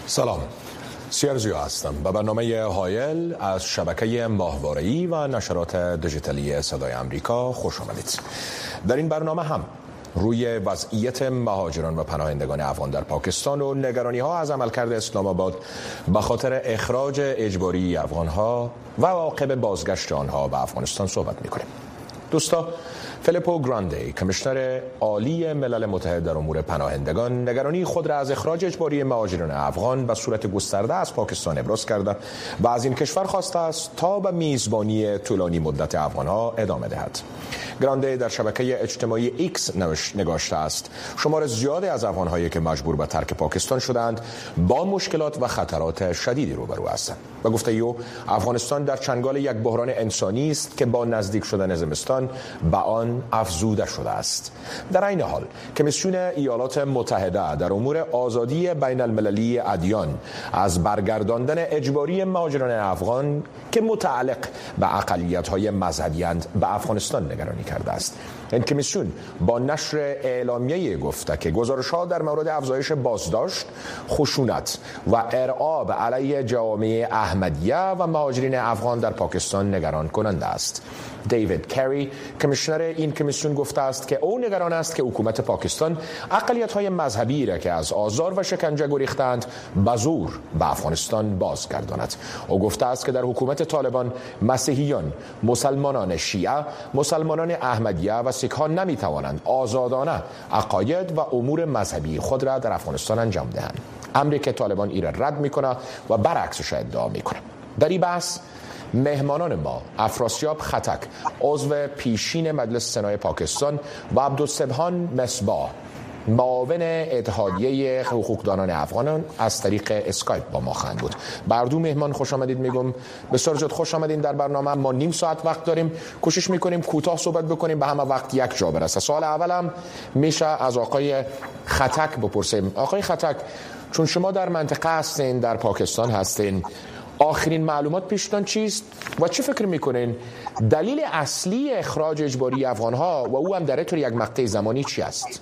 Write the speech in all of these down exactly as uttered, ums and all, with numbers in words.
سلام، سیرزیو هستم و برنامه هایل از شبکه ماهواره‌ای و نشرات دیجیتالی صدای آمریکا خوش آمدید. در این برنامه هم روی وضعیت مهاجران و پناهندگان افغان در پاکستان و نگرانی‌ها از عملکرد اسلام آباد به خاطر اخراج اجباری افغان‌ها و عواقب بازگشت آنها به افغانستان صحبت می‌کنیم. دوستا، فیلیپو گراندی، کمیشنر عالی ملل متحد در امور پناهندگان، نگرانی خود را از اخراج اجباری مهاجران افغان به صورت گسترده از پاکستان ابراز کرده و از این کشور خواسته است تا به میزبانی طولانی مدت افغانها ادامه دهد. گراندی در شبکه اجتماعی ایکس نگاشته است شمار زیادی از افغانهایی که مجبور به ترک پاکستان شدند با مشکلات و خطرات شدیدی روبرو هستند و گفته او افغانستان در چنگال یک بحران انسانی است که با نزدیک شدن زمستان به آن افزوده شده است. در این حال کمیسیون ایالات متحده در امور آزادی بین المللی ادیان از برگرداندن اجباری مهاجران افغان که متعلق به اقلیت‌های مذهبی اند به افغانستان نگرانی کرده است. این کمیسیون با نشر اعلامیه گفته که گزارش‌ها در مورد افزایش بازداشت، خشونت و ارعاب علیه جوامع احمدیه و مهاجرین افغان در پاکستان نگران کننده است. دیوید کری، کمیشنر این کمیسیون، گفته است که او نگران است که حکومت پاکستان اقلیت‌های مذهبی را که از آزار و شکنجه گریختند به زور به افغانستان بازگرداند. او گفته است که در حکومت طالبان مسیحیان، مسلمانان شیعه، مسلمانان احمدیه و سیک‌ها نمی‌توانند آزادانه عقاید و امور مذهبی خود را در افغانستان انجام دهند. امری که طالبان ایره رد می‌کند و برعکسش ادعا می‌کند. در این بحث مهمانان ما افراسیاب خطک، عضو پیشین مجلس سنای پاکستان، و عبدالسبحان مصباح، معاون اتحادیه حقوقدانان افغانان، از طریق اسکایپ با ما خواهند بود. بر دو مهمان خوش آمدید میگم. بسیار زیاد خوش آمدین. در برنامه ما نیم ساعت وقت داریم. کوشش میکنیم کوتاه صحبت بکنیم، به همه وقت یک جا برسه. سوال اولم میشه از آقای خطک بپرسیم. آقای خطک، چون شما در منطقه هستین، در پاکستان هستین، آخرین معلومات پیشتان چیست و چه فکر میکنین دلیل اصلی اخراج اجباری افغانها و او هم در طور یک مقطع زمانی چی است؟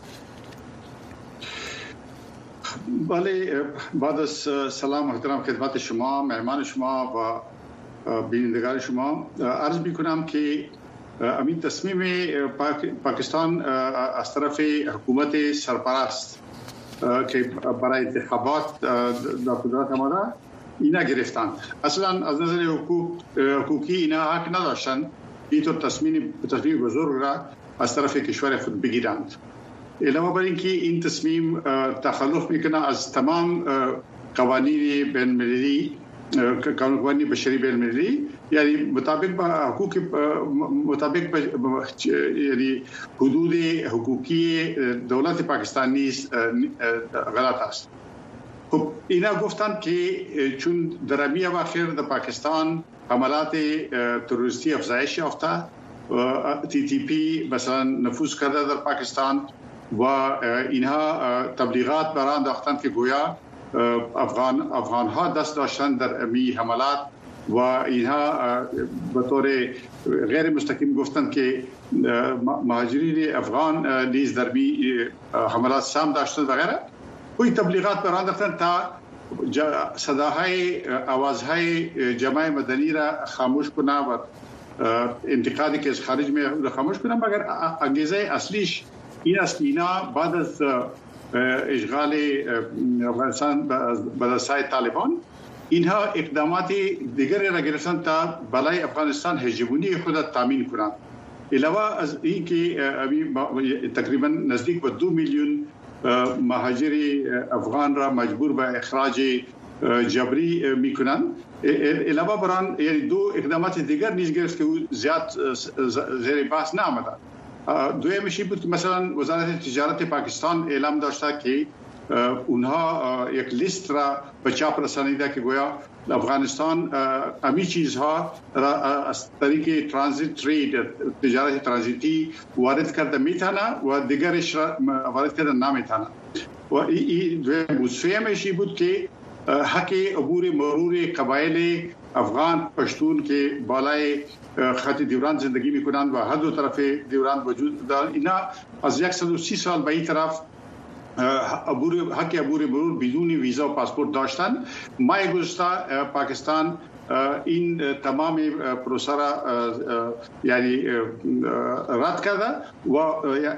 بله، بعد از سلام محترم خدمت شما، مهمان شما و بینندگان شما، عرض میکنم که امین تصمیم پاکستان از طرف حکومت سرپرست که برای انتخابات در قدرت آمده اینا گرفتند. اصلا از نظر حقوق حقوقی اینا حق نداشتند اینطور تصمیم تصمیم بزرگ را از طرف کشور خود بگیرند. علاوه بر اینکه این تصمیم تخلف میکنه از تمام قوانین بین المللی، قوانین بشری بین المللی، یعنی مطابق با حقوق مطابق با یعنی حدود حقوقی دولت پاکستان نیز غلط است. خب اینا گفتند که چون در امی اواخر در پاکستان حملات تروریستی افزایش یافته، تی تی پی مثلا نفوذ کرده در پاکستان و اینها تبلیغات برآورده انداختند که گویا افغان افغان ها دست داشتند در امی حملات و اینها به طور غیر مستقیم گفتند که مهاجرین افغان نیز در امی حملات سهم داشتند و غیره. کوئی تبلیغات برآورده انداختند تا صداهای آوازهای جماعت مدنی را خاموش کنه و انتقادی که از خارج می خاموش کنه، مگر انگیزه اصلیش این است که اینا بعد از اشغال افغانستان به دست طالبان اینها اقدامات دیگری را گرفتند تا بالای افغانستان هژمونی خود تامین کنند. علاوه از این که تقریبا نزدیک به دو میلیون مهاجر افغان را مجبور به اخراج جبری میکنند. علاوه بر آن یعنی دو اقدامات دیگر نیز گرفت که زیاد زیر بحث نآمده. دویمش این بود که مثلا وزارت تجارت پاکستان اعلام داشته که اونها یک لیست را به چاپ رسانیده که گویا افغانستان امی چیزها را از طریق ترانزیت ترید، تجارت ترانزیتی وارد کرده میتونه و دیگرش را وارد کرده نمیتونه. و این دویم سومش این بود که حق عبور مرور قبایل افغان پشتون که بالای خط دیوران زندگی میکنند و هر دو طرف دیوران وجود دارند، اینا از صد و سی سال به این طرف عبور حق عبور مرور بدون ویزا و پاسپورت داشتن. ماه گذشته پاکستان این تمام پروسه را یعنی رد کرده و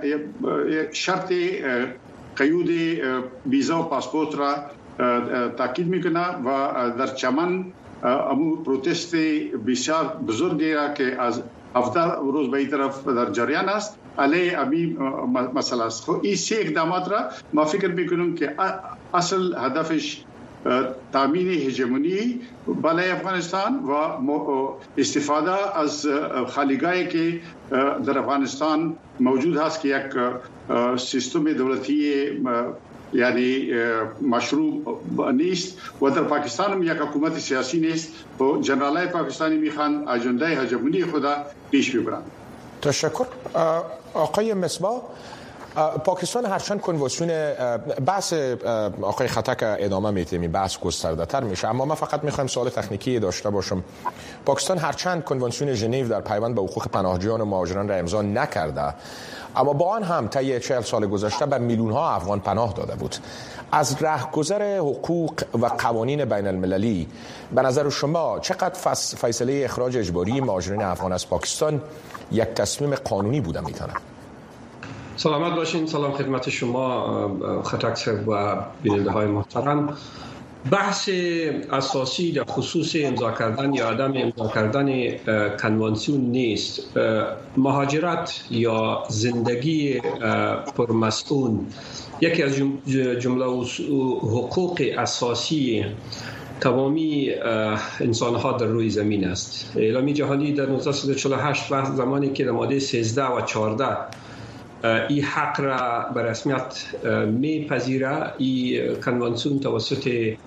شرط قیود ویزا و پاسپورت را تاکید میکنه و در چمن امو پروتست بسیار بزرگی را که از هفته روز به این طرف در جریان است علیه امی مسئله است. خب این سه اقدامات را ما فکر میکنم که اصل هدفش تامین هژمونی بالای افغانستان و استفاده از خالیگاهی که در افغانستان موجود هست که یک سیستم دولتی یعنی مشروع نیست و در پاکستان هم یک حکومت سیاسی نیست و جنرالای پاکستانی میخوان اجنده هژمونی خدا پیش ببرند. تشکر. آقای مصباح، پاکستان هرچند کنوانسیون بحث آقای خطک ادامه میتیم، بحث گسترده تر میشه، اما من فقط میخوایم سوال تکنیکی داشته باشم. پاکستان هرچند کنوانسیون ژنو در پیوند به حقوق پناهجویان و مهاجران را امضا نکرده، اما با آن هم طی چهل سال گذشته به میلیون ها افغان پناه داده بود. از رهگذر حقوق و قوانین بین المللی به نظر شما چقدر فیصله اخراج اجباری مهاجرین افغان از پاکستان یک تصمیم قانونی بوده میتونه؟ سلامت باشین. سلام خدمت شما خطک صاحب و بیننده های محترم. بحث اساسی در خصوص امضا کردن یا عدم امضا کردن کنوانسیون نیست. مهاجرت یا زندگی پرمسئول یکی از جمله حقوق اساسی تمامی انسان ها در روی زمین است. اعلامیه جهانی در نوزده و چهل و هشت زمانی که در ماده سیزده و چهارده این حق را به رسمیت میپذیره، این کنوانسیون توسط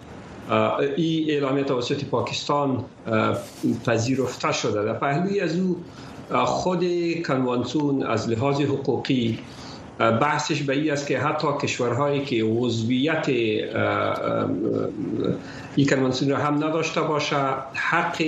این اعلامیه توسط پاکستان پذیرفته شده. در پهلوی از او خود کنوانسیون از لحاظ حقوقی بحثش به این است که حتی کشورهایی که عضویت این کنوانسیون را هم نداشته باشه حق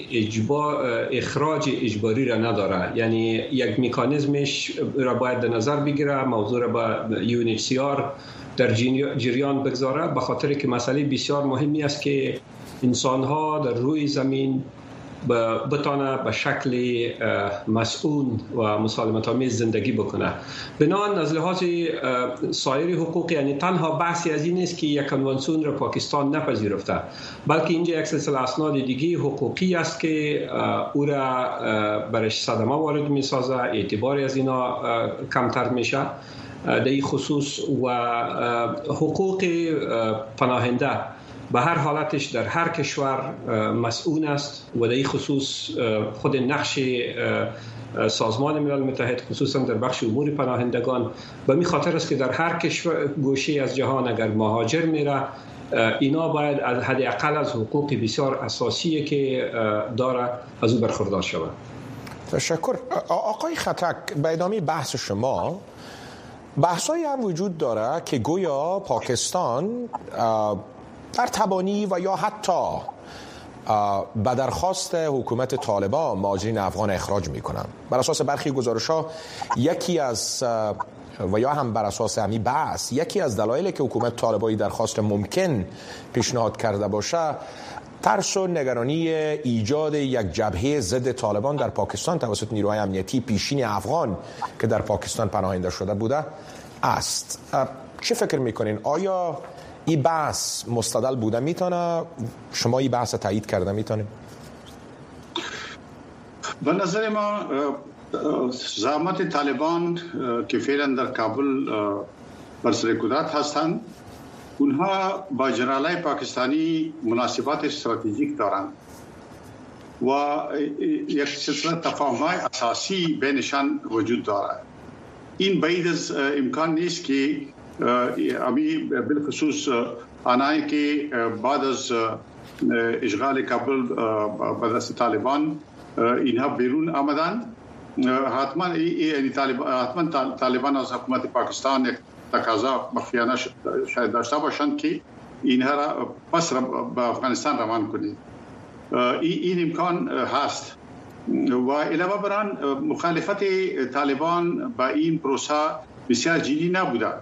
اخراج اجباری را نداره، یعنی یک مکانیزمش را باید در نظر بگیره، موضوع را به یو ان اچ سی آر در جریان بگذاره، به خاطر که مسئله بسیار مهمی است که انسان‌ها در روی زمین بتانه به شکل مسئول و مسالمت آمیز زندگی بکنه. بنابراین از لحاظ سایر حقوق، یعنی تنها بحثی از این نیست که یک کنوانسیون را پاکستان نپذیرفته، بلکه اینجا یک سلسله اسناد دیگه حقوقی است که او را برش صدمه وارد میسازه، اعتباری از اینا کمتر میشه در این خصوص. و حقوق پناهنده به هر حالتش در هر کشور مسئول است و در این خصوص خود نقش سازمان ملل متحد خصوصا در بخش امور پناهندگان به می خاطر است که در هر کشور گوشه از جهان اگر مهاجر میره اینا باید از حداقل از حقوق بسیار اساسی که داره از او برخوردار شود. تشکر. آقای خطک، به ادامه بحث شما بحثایی هم وجود داره که گویا پاکستان در تبانی و یا حتی به درخواست حکومت طالبان مهاجرین افغان اخراج میکنن. بر اساس برخی گزارش‌ها یکی از و یا هم بر اساس همین بحث یکی از دلایلی که حکومت طالبانی درخواست ممکن پیشنهاد کرده باشه ترس و نگرانی ایجاد یک جبهه ضد طالبان در پاکستان توسط نیروهای امنیتی پیشین افغان که در پاکستان پناهنده شده بوده است. چه فکر میکنین؟ آیا این بحث مستدل بوده میتونه؟ شما این بحث تایید کرده میتونید؟ به نظر ما زعامت طالبان که فعلا در کابل بر سر قدرت هستند اونها با جنرالای پاکستانی مناسبات استراتژیک دارند و یک سلسله تفاهم‌های اساسی بینشان وجود دارد. این بعید از امکان نیست که امی بالخصوص آنهایی که بعد از اشغال کابل به دست طالبان اینها بیرون آمدند، حتما یعنی حتما طالبان از حکومت پاکستان یک تقاضا مخفیانه شاید داشته باشند که اینها را پس به افغانستان روان کنید. این امکان هست و علاوه بر آن مخالفت طالبان با این پروسه بسیار جدی نبوده.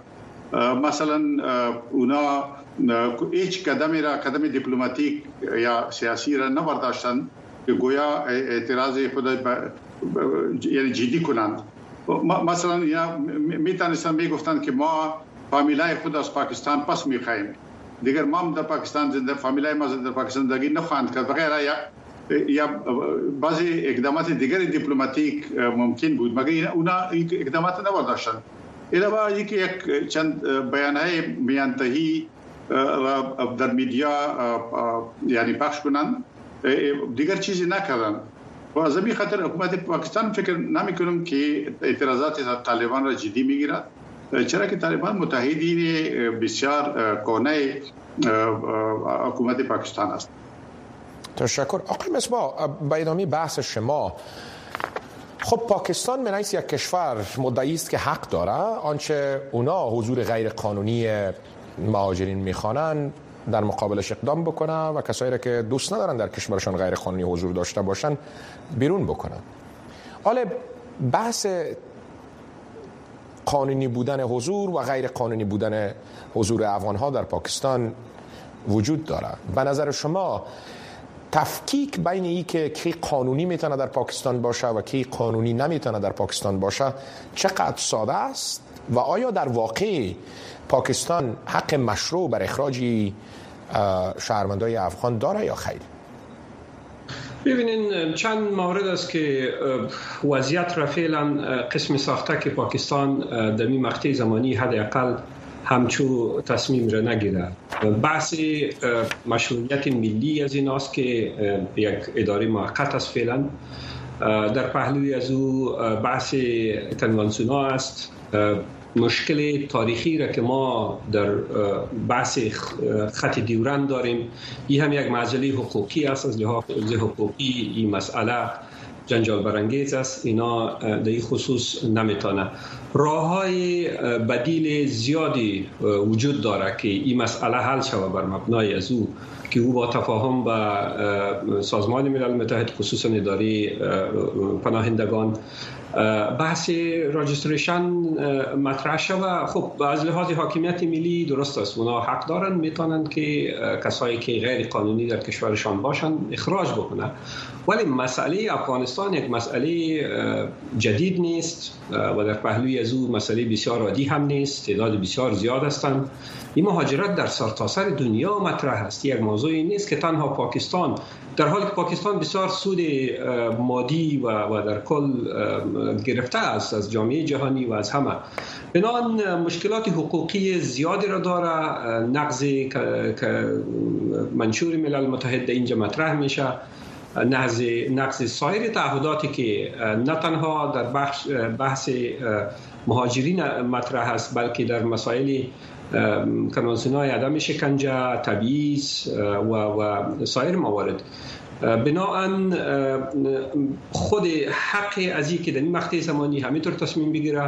مثلا اونا هیچ قدمی را قدم دیپلماتیک یا سیاسی را نبرداشتند که گویا اعتراض خود یعنی جدی کنند. مثلا یا میتونستند میگفتند که ما فامیلای خود از پاکستان پس میخواهیم، دیگر ما در پاکستان زنده فامیلای ما در پاکستان زندگی نخواهند کرد وغیره، یا یا بعضی اقدامات دیگر دیپلماتیک ممکن بود مگر اونا اقدامات نبرداشتند. علاوه اینکه یک چند بیانهای میانتهی در میدیا یعنی پخش کنند، دیگر چیزی نکردند. و از این خاطر حکومت پاکستان فکر نمی‌کنم که اعتراضات طالبان را جدی میگیرد، چرا که طالبان متحدین بسیار کهنه حکومت پاکستان است. تشکر. آقای مصباح، به ادامه بحث شما، خب پاکستان من حیث یک کشور مدعی است که حق داره آنچه اونا حضور غیر قانونی مهاجرین میخوانند در مقابلش اقدام بکنه و کسایی را که دوست ندارن در کشورشان غیر قانونی حضور داشته باشن بیرون بکنن. حالا بحث قانونی بودن حضور و غیر قانونی بودن حضور افغان‌ها در پاکستان وجود داره. به نظر شما تفکیک بین ای که کی قانونی میتونه در پاکستان باشه و کی قانونی نمیتونه در پاکستان باشه چقدر ساده است و آیا در واقع پاکستان حق مشروع بر اخراج شهروندان افغان داره یا خیر؟ ببینین چند مورد است که وضعیت را فعلا قسم ساخته که پاکستان در این مقطع زمانی حداقل همچو تصمیم را نگیره. بحث مشروعیت ملی از این است که یک اداره موقت است فعلا. در پهلوی از او بحث کنوانسیون است. مشکل تاریخی را که ما در بحث خط دیورند داریم، این هم یک مسئله حقوقی است. از لحاظ حقوقی این مسئله جنجال برانگیز است، اینا در این خصوص نمیتونه. راه‌های بدیل زیادی وجود داره که این مسئله حل شود بر مبنای از او که او با تفاهم با سازمان ملل متحد خصوصا اداره پناهندگان بحث راجستریشن مطرح شود. خب از لحاظ حاکمیت ملی درست است، اونا حق دارن میتونن که کسایی که غیر قانونی در کشورشان باشن اخراج بکنن، ولی مسئله افغانستان یک مسئله جدید نیست و در پهلوی از او مسئله بسیار عادی هم نیست. تعداد بسیار زیاد هستند. این مهاجرت در سرتاسر دنیا مطرح است، یک موضوعی نیست که تنها پاکستان، در حالی که پاکستان بسیار سود مادی و, و در کل گرفته است از جامعه جهانی و از همه. بنابراین مشکلات حقوقی زیادی را داره. نقض که منشور ملل متحد اینجا مطرح میشه، نقض نقض سایر تعهداتی که نه تنها در بحث بحث مهاجرین مطرح است بلکه در مسائل کنوانسیون‌های عدم شکنجه، تبعیض و و سایر موارد. بنابراین خود حق از این که در این مقطع زمانی همینطور تصمیم بگیره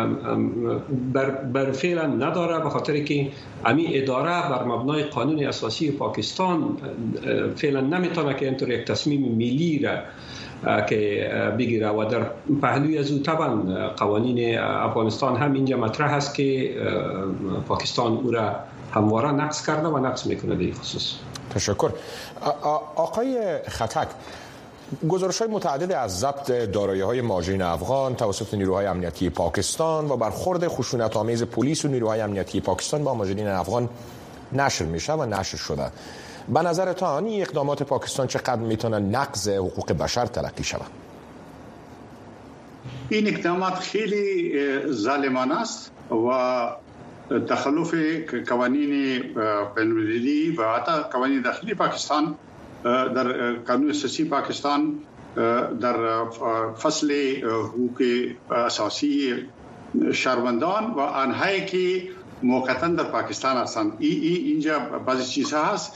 بر, بر فعلا نداره، به خاطر که همین اداره بر مبنای قانون اساسی پاکستان فعلا نمیتونه که اینطور یک تصمیم ملی را که بگیره و در پهلوی از او طبعا قوانین افغانستان هم اینجا مطرح است که پاکستان او را همواره نقض کرده و نقض میکنه در این خصوص. تشکر. آقای خطک، گزارش‌های متعدد از ضبط دارایی‌های مهاجرین افغان توسط نیروهای امنیتی پاکستان و برخورد خشونت‌آمیز پلیس و نیروهای امنیتی پاکستان با مهاجرین افغان نشر میشه و نشر شده. به نظرتان این اقدامات پاکستان چقدر میتونه نقض حقوق بشر تلقی شود؟ این اقدامات خیلی ظالمانه است و تخلف قوانین بین‌المللی و حتی قوانین داخلی پاکستان در قانون اساسی پاکستان در فصل حقوق اساسی شهروندان و آنهایی که موقتا در پاکستان هستند. ای ای اینجا بعضی چیزها هست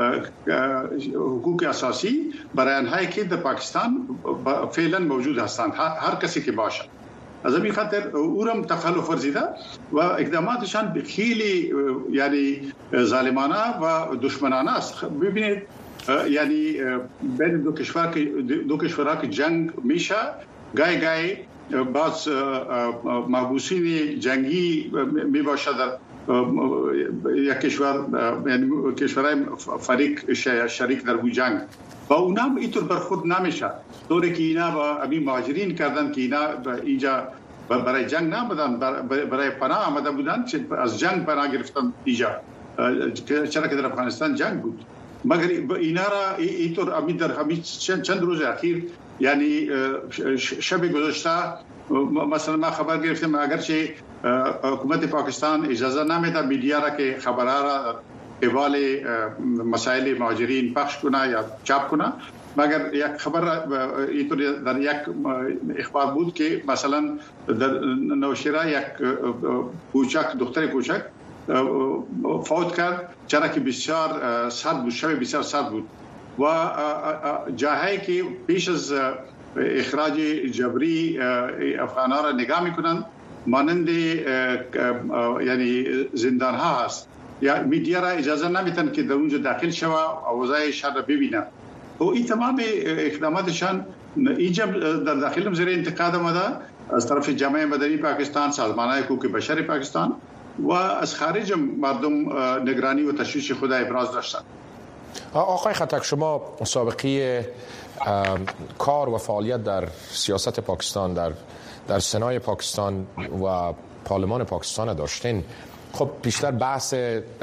حقوق اساسی برای آنهایی که در پاکستان فعلا موجود هستند، هر کسی که باشه. از همین خاطر او را تخلف ورزیده و اقداماتشان خیلی یعنی ظالمانه و دشمنانه است. ببینید یعنی بین دو کشور که دو کشورها که جنگ میشه، گای گای بعض محبوسین جنگی می باشد در یک کشور، یعنی کشورهای فریق شریک در جنگ، با اونم اینطور برخورد نمیشه. طوری که اینا با همین مهاجرین کردن که اینا اینجا برای جنگ نامدن، برای پناه آمده بودن، از جنگ پناه گرفتن اینجا، چرا که در افغانستان جنگ بود. مگر اینا را اینطور همین در همین چند روز اخیر، یعنی شب گذشته مثلا ما خبر گرفتیم اگرچه حکومت پاکستان اجازه نمیده میدیا را که خبرها را حوال مسائل مهاجرین پخش کنه یا چاپ کنه، مگر یک خبر اینطور در یک اخبار بود که مثلا در نوشیره یک کوچک دختر کوچک فوت کرد، چرا که بسیار سرد بود، شب بسیار سرد بود و جاهایی که پیش از اخراج جبری افغان‌ها را نگاه میکنند مانند یعنی زندان ها هست، یا میدیا را اجازه نمیتن که در اونجا داخل شوه و اوضاع شهر را ببینه. و این تمام اقداماتشان اینجا در داخل زیر انتقاد آمده از طرف جامعه مدنی پاکستان، سازمان‌های حقوق بشر پاکستان و از خارج مردم نگرانی و تشویش خود ابراز داشتند. آقای خطک، شما سابقه کار و فعالیت در سیاست پاکستان، در در سنای پاکستان و پارلمان پاکستان داشتین. خب بیشتر بحث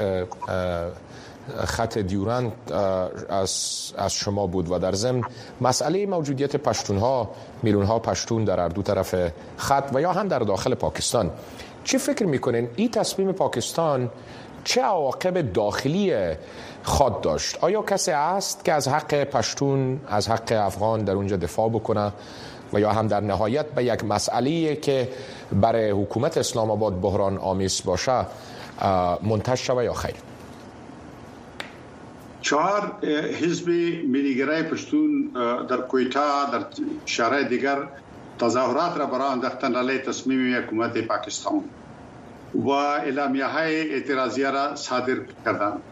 خط دیورند از از شما بود و در ضمن مسئله موجودیت پشتونها، میلیون‌ها پشتون در هر دو طرف خط و یا هم در داخل پاکستان. چی فکر میکنین این تصمیم پاکستان چه عواقب داخلی خواهد داشت؟ آیا کسی هست که از حق پشتون، از حق افغان در اونجا دفاع بکنه و یا هم در نهایت به یک مسئله‌ای که برای حکومت اسلام آباد بحران آمیز باشه منتج شود یا خیر؟ چهار حزب ملیگرای پشتون در کویتا در شهرهای دیگر تظاهرات را برای انداختن علیه تصمیم حکومت پاکستان و اعلامیه های اعتراضیه را صادر کردند.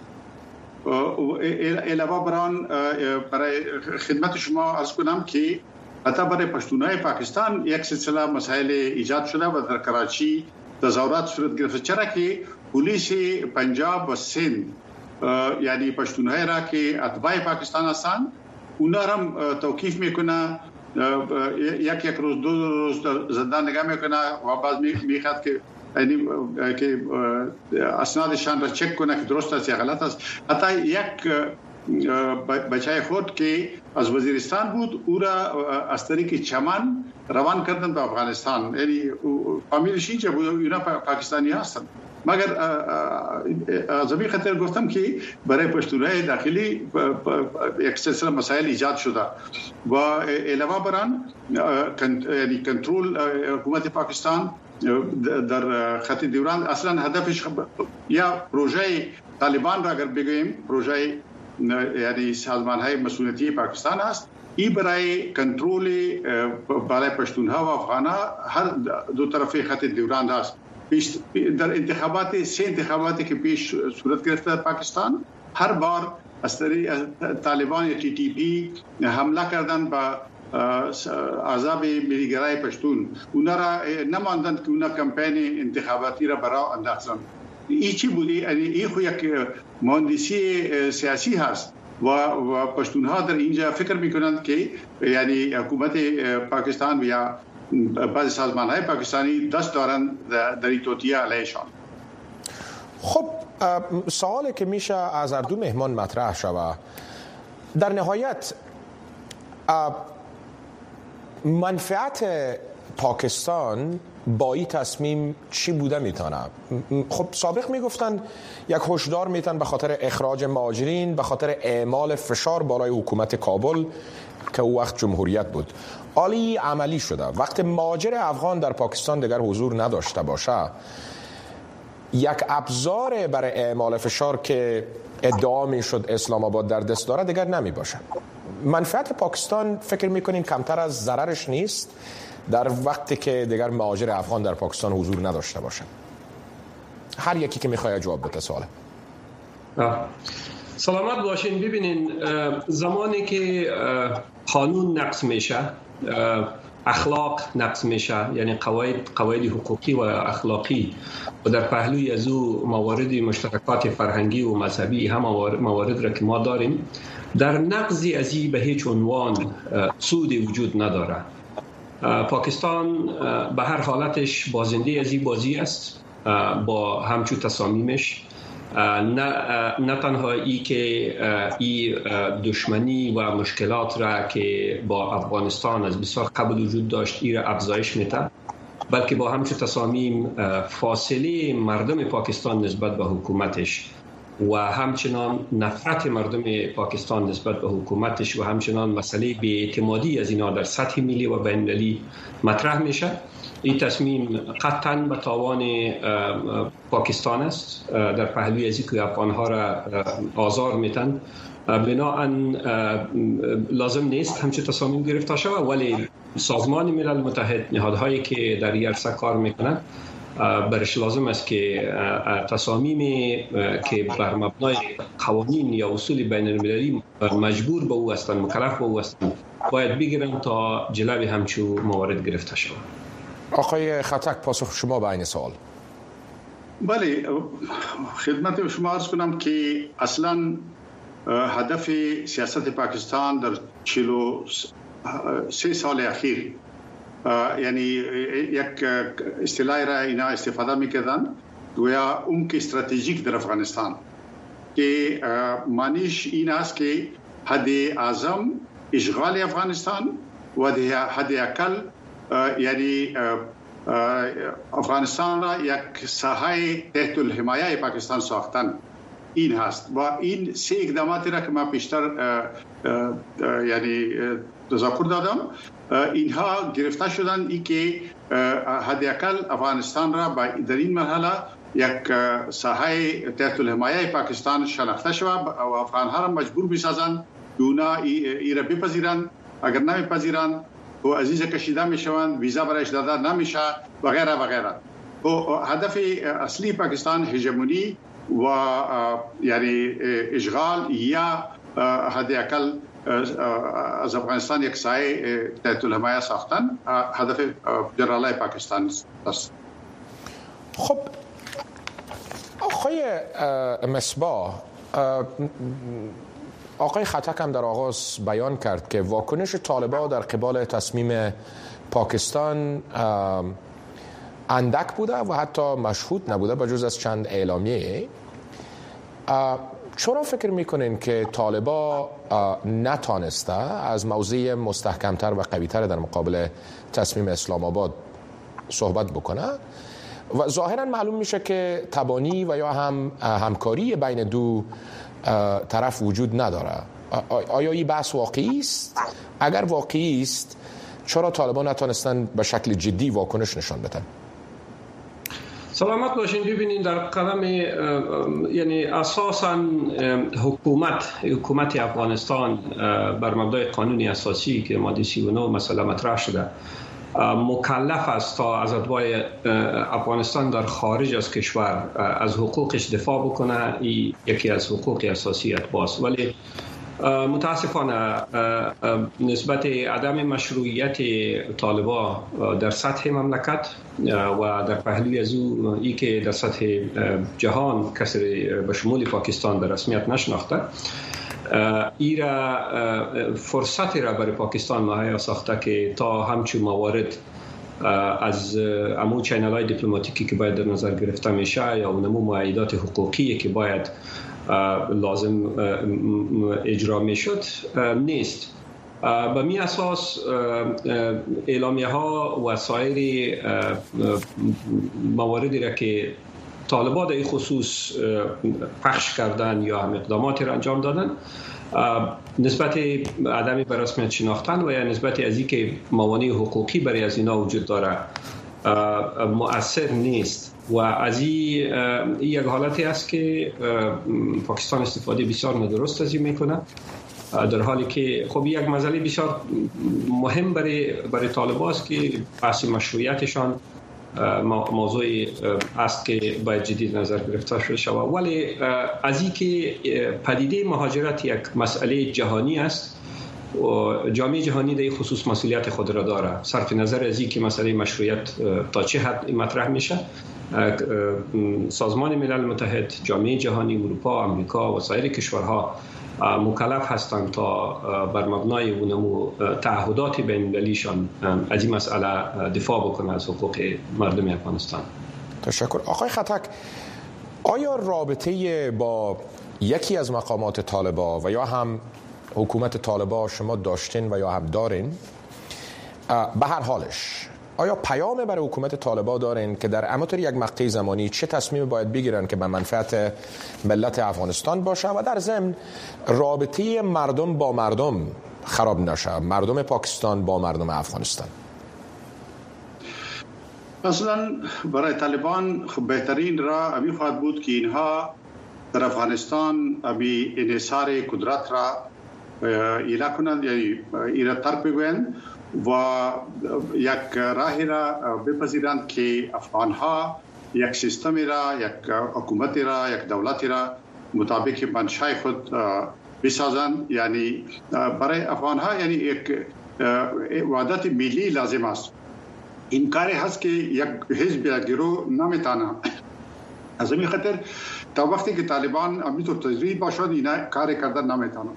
علاوه بر آن برای خدمت شما عرض کنم که حتی برای پشتونهای پاکستان یک سلسله مسائل ایجاد شده و در کراچی تظاهرات صورت گرفت، چرا که پلیس پنجاب و سند یعنی پشتونهای را که اتباع پاکستان هستند اونا را توقیف میکنه، یک یک روز دو روز زندان نگاه میکنه و بعد میخواد که یعنی که اسنادشان را چک کنه که درست است یا غلط است. حتی یک بچه خود که از وزیرستان بود او را از طریق چمن روان کردن به افغانستان، یعنی فامیلش اینجا بود، اینا پاکستانی هستند. مگر از همین خاطر گفتم که برای پشتونهای داخلی یک سلسله مسائل ایجاد شده و علاوه بر آن یعنی کنترل حکومت پاکستان در خط دیورند اصلا هدفش یا پروژه طالبان را اگر بگوییم پروژه یعنی سازمان‌های مسئولیتی پاکستان است، این برای کنترل برای پشتونها و افغانها هر دو طرفه خط دیورند است. در انتخابات سه انتخاباتی که پیش صورت گرفته در پاکستان هر بار از طریق طالبان یا تی تی پی حمله کردن به احزاب ملیگرای پشتون، اونا را نماندند که اونا کمپین انتخاباتی را برای انداختن. این چی بود؟ یعنی این خو یک مهندسی سیاسی هست و و پشتونها در اینجا فکر میکنند که یعنی حکومت پاکستان یا بعضی سازمان‌های پاکستانی دست دارند در این توطئه علیهشان. خب سوالی که میشه از هر دو مهمان مطرح شود، در نهایت منفعت پاکستان با این تصمیم چی بوده میتونه؟ خب سابق میگفتن یک هشدار میتن به خاطر اخراج مهاجرین، به خاطر اعمال فشار بالای حکومت کابل که او وقت جمهوریت بود. عالی عملی شده. وقت مهاجر افغان در پاکستان دیگر حضور نداشته باشه، یک ابزار برای اعمال فشار که ادعا میشد اسلام آباد در دست داره دیگر نمی باشه. منفعت پاکستان فکر میکنین کمتر از ضررش نیست در وقتی که دیگر مهاجر افغان در پاکستان حضور نداشته باشه؟ هر یکی که میخواد جواب بده سواله. سلامت باشین. ببینین زمانی که قانون نقض میشه اخلاق نقض میشه، یعنی قواعد قواعد حقوقی و اخلاقی و در پهلوی از او موارد مشترکات فرهنگی و مذهبی هم موارد را که ما داریم، در نقضی از این به هیچ عنوان سودی وجود نداره. پاکستان به هر حالتش بازنده از این بازی است با همچو تصامیمش. نه, نه تنها ای که ای دشمنی و مشکلات را که با افغانستان از بسیار قبل وجود داشت ای را افزایش میده، بلکه با همچون تصامیم فاصله مردم پاکستان نسبت به حکومتش و همچنان نفرت مردم پاکستان نسبت به حکومتش و همچنان مسئله بی‌اعتمادی از اینا در سطح ملی و بین‌المللی مطرح میشه. این تصمیم قطعاً به تاوان پاکستان است، در پهلوی از اینکه افغان‌ها را آزار میتن. بنابراین لازم نیست همچون تصامیم گرفته شود، ولی سازمان ملل متحد، نهادهایی که در این عرصه کار میکنن، برش لازم است که تصامیمی که بر مبنای قوانین یا اصول بین المللی مجبور به او هستند، مکلف به او هستند، باید بگیرن تا جلوی همچون موارد گرفته شود. آقای خطک، پاسخ شما به این سوال. بله، خدمت شما عرض کنم که اصلا هدف سیاست پاکستان در چهل و سه سال اخیر، یعنی یک اصطلاحی را اینا استفاده میکردن گویا عمق استراتژیک در افغانستان، که معنیش این است که حد اعظم اشغال افغانستان و حد اقل یعنی افغانستان را یک ساحه تحت الحمایه پاکستان ساختن این هست. و این سه اقداماتی را که ما پیشتر یعنی تذکر دادم، اینها گرفته شدن ای که حداقل افغانستان را در این مرحله یک ساحه تحت الحمایه پاکستان شناخته شود و افغانها را مجبور بسازند دونا ای را بپذیرند. اگر نمیپذیرند و عزیز کشیده میشوند، ویزا برایش داده نمیشه و غیره و غیره. و هدف اصلی پاکستان هژمونی و یعنی اشغال یا حداقل از افغانستان یک سایه تحت الحمایه ساختن هدف جنرالای پاکستان است. خب آقای مصباح، آقای خطک هم در آغاز بیان کرد که واکنش طالبان در قبال تصمیم پاکستان اندک بوده و حتی مشهود نبوده بجز از چند اعلامیه. چرا فکر میکنین که طالبان نتانسته از موضع مستحکمتر و قویتر در مقابل تصمیم اسلام آباد صحبت بکنه؟ و ظاهرا معلوم میشه که تبانی و یا هم همکاری بین دو طرف وجود نداره. آیا این بحث واقعی است؟ اگر واقعی است، چرا طالبان نتانستن به شکل جدی واکنش نشان بدن؟ سلامت باشین. ببینید در قلم یعنی اساساً حکومت حکومت افغانستان بر مبنای قانون اساسی که ماده سی و نه مسئله مطرح شده مکلف است تا از اتباع افغانستان در خارج از کشور از حقوقش دفاع بکنه. این یکی از حقوق اساسی اتباعست، ولی متاسفانه نسبت عدم مشروعیت طالبان در سطح مملکت و در پهلوی از او ای که در سطح جهان کسی به شمول پاکستان در رسمیت نشناخته، ای را فرصتی را برای پاکستان مهیا ساخته که تا همچون موارد از امو چینل های دیپلماتیکی که باید در نظر گرفته میشه یا نمو معاهدات حقوقی که باید لازم اجرا میشد نیست. به می اساس اعلامیه ها و سایر مواردی را که طالبان در این خصوص پخش کردن یا هم اقداماتی را انجام دادن نسبت عدم به رسمیت شناختن و یا نسبت از این که موانع حقوقی برای از اینا وجود داره مؤثر نیست. و از این یک حالتی است که پاکستان استفاده بسیار ندرست از این میکنه، در حالی که خب یک مسئله بسیار مهم برای برای طالبان است که بحث مشروعیتشان موضوعی است که باید جدی نظر گرفته شود. ولی از این که پدیده مهاجرت یک مسئله جهانی است و جامعه جهانی در خصوص مسئولیت خود را داره. صرف نظر از این که مسئله مشروعیت تا چه حد مطرح میشه، سازمان ملل متحد، جامعه جهانی، اروپا، امریکا و سایر کشورها مکلف هستند تا بر مبنای اونمو تعهدات بین‌المللیشان از این مسئله دفاع بکنه از حقوق مردم افغانستان. تشکر. آقای خطک، آیا رابطه با یکی از مقامات طالبان و یا هم حکومت طالبان شما داشتین و یا هم دارین؟ به هر حالش آیا پیام برای حکومت طالبان دارین که در اماتر یک مقطع زمانی چه تصمیم باید بگیرن که به منفعت ملت افغانستان باشه و در ضمن رابطه مردم با مردم خراب نشه، مردم پاکستان با مردم افغانستان؟ مثلا برای طالبان خب بهترین راه امی خواهد بود که اینها در افغانستان امی انحصار قدرت را ایله کنند، یعنی ایره ترک بگویند و یک راهی را بپذیرند که افغانها یک سیستمی را، یک حکومتی را، یک دولتی را مطابق منشای خود بسازند. یعنی برای افغانها یعنی یک وحدت ملی لازم است. این کاری هست که یک حزب یا گروه نمیتونه. از این خاطر تا وقتی که طالبان همینطور تجرید باشد اینا کاری کردن نمیتونه.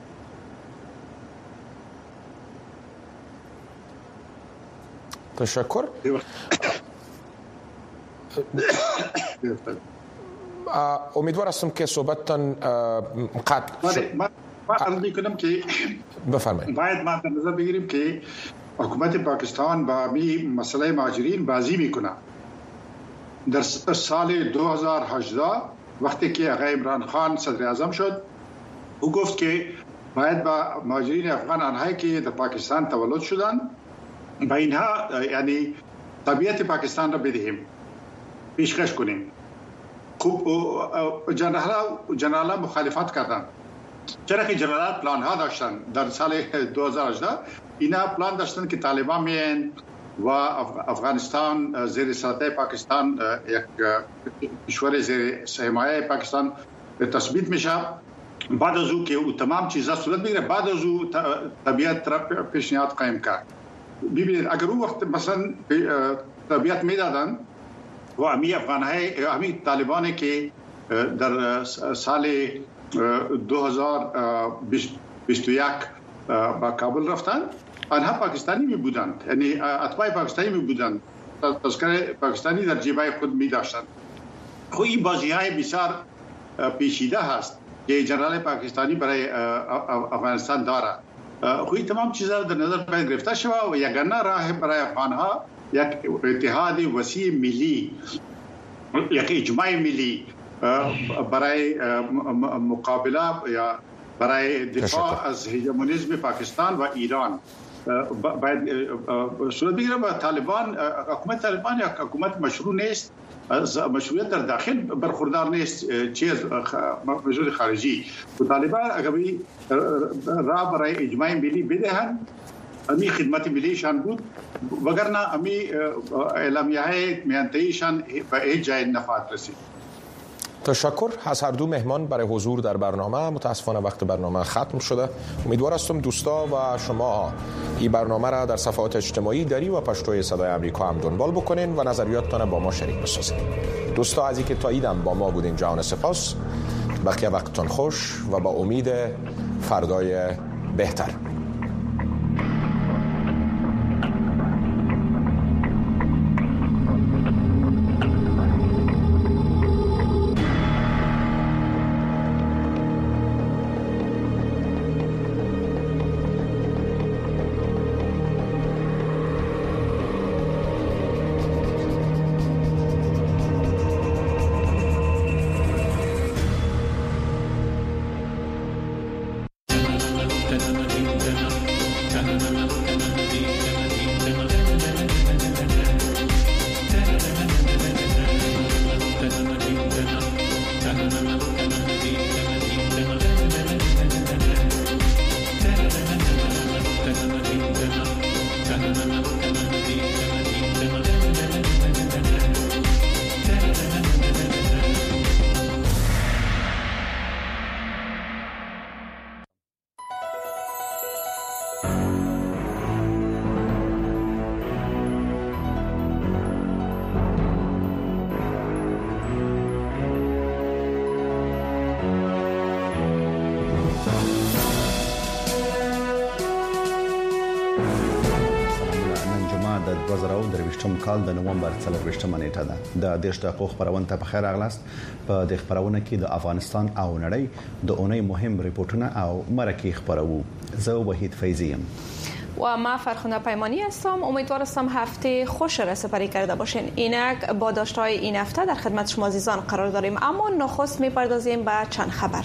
تشکر. امیدوار هستم که صحبتتان قطع شد. من عرض میکنم که بفرمایید. باید ما در نظر بگیریم که حکومت پاکستان با می مسئله مهاجرین بازی میکنه. در سال دو هزار و هجده وقتی که آقای عمران خان صدر اعظم شد، او گفت که باید با مهاجرین افغان آنهایی که در پاکستان تولد شدند با اینها یعنی طبیعت پاکستان را بدهیم، پیشکش کنیم. خوب جنرال مخالفت کردند، چرا که جنرال پلان ها داشتن. در سال دو هزار و هجده اینا پلان داشتن که طالبان میان و افغانستان زیر سلطه پاکستان یک کشور زیر حمایه پاکستان تثبیت میشه. بعد از او که او تمام چیزا صورت بگیره، بعد از او طبیعت را پیشنهاد قائم کرد. ببینید اگر او وقت مثلا طبیعت میدادن و امی افغانهای امی طالبانی که در سال دو هزار و بیست و یک با کابل رفتن، آنها پاکستانی می بودند، یعنی اتباع پاکستانی می بودند، تذکره پاکستانی در جیبای خود می داشتند. خب این بازی های بسیار پیچیده هست که جنرال پاکستانی برای افغانستان داره. خب تمام چیزها در نظر باید گرفته شود و یگانه راه برای افغانها یک اتحاد وسیع ملی، یک اجماع ملی برای مقابله یا برای دفاع از هژمونیسم پاکستان و ایران باید صورت بگیره. و طالبان، حکومت طالبان یک حکومت مشروع نیست، از مشروعیت در داخل برخوردار نیست، چه از مشروع خارجی. و طالبان اگر راه برای اجماع ملی بدهند، امی خدمت ملیشان بود، وگرنه امی اعلامیه های میانتهیشان به هیچ جای نخواهد رسید. تشکر از هر دو مهمان برای حضور در برنامه. متاسفانه وقت برنامه ختم شده. امیدوار هستم دوستا و شما این برنامه را در صفحات اجتماعی دری و پشتوی صدای امریکا هم دنبال بکنین و نظریاتتان با ما شریک بسازین. دوستا از اینکه تا ایدم با ما بودین جهان سپاس. بقیه وقتتان خوش و با امید فردای بهتر. دوه زره او درویشتم کال د نومبر څلرویشتمه نیټه ده. د دیش دقیقو خبرونه ته په خیر راغلاست. په دې خبرونه کې د افغانستان او نړۍ د اونۍ مهم ریپورتونه او مرکه خبرو. زه وحید فیضیم و ما فرخنده پیمانی هستم. امیدوار هستم هفته خوش را سپری کرده باشین. اینک با داشتهای این هفته در خدمت شما عزیزان قرار داریم، اما نخست میپردازیم به چند خبر.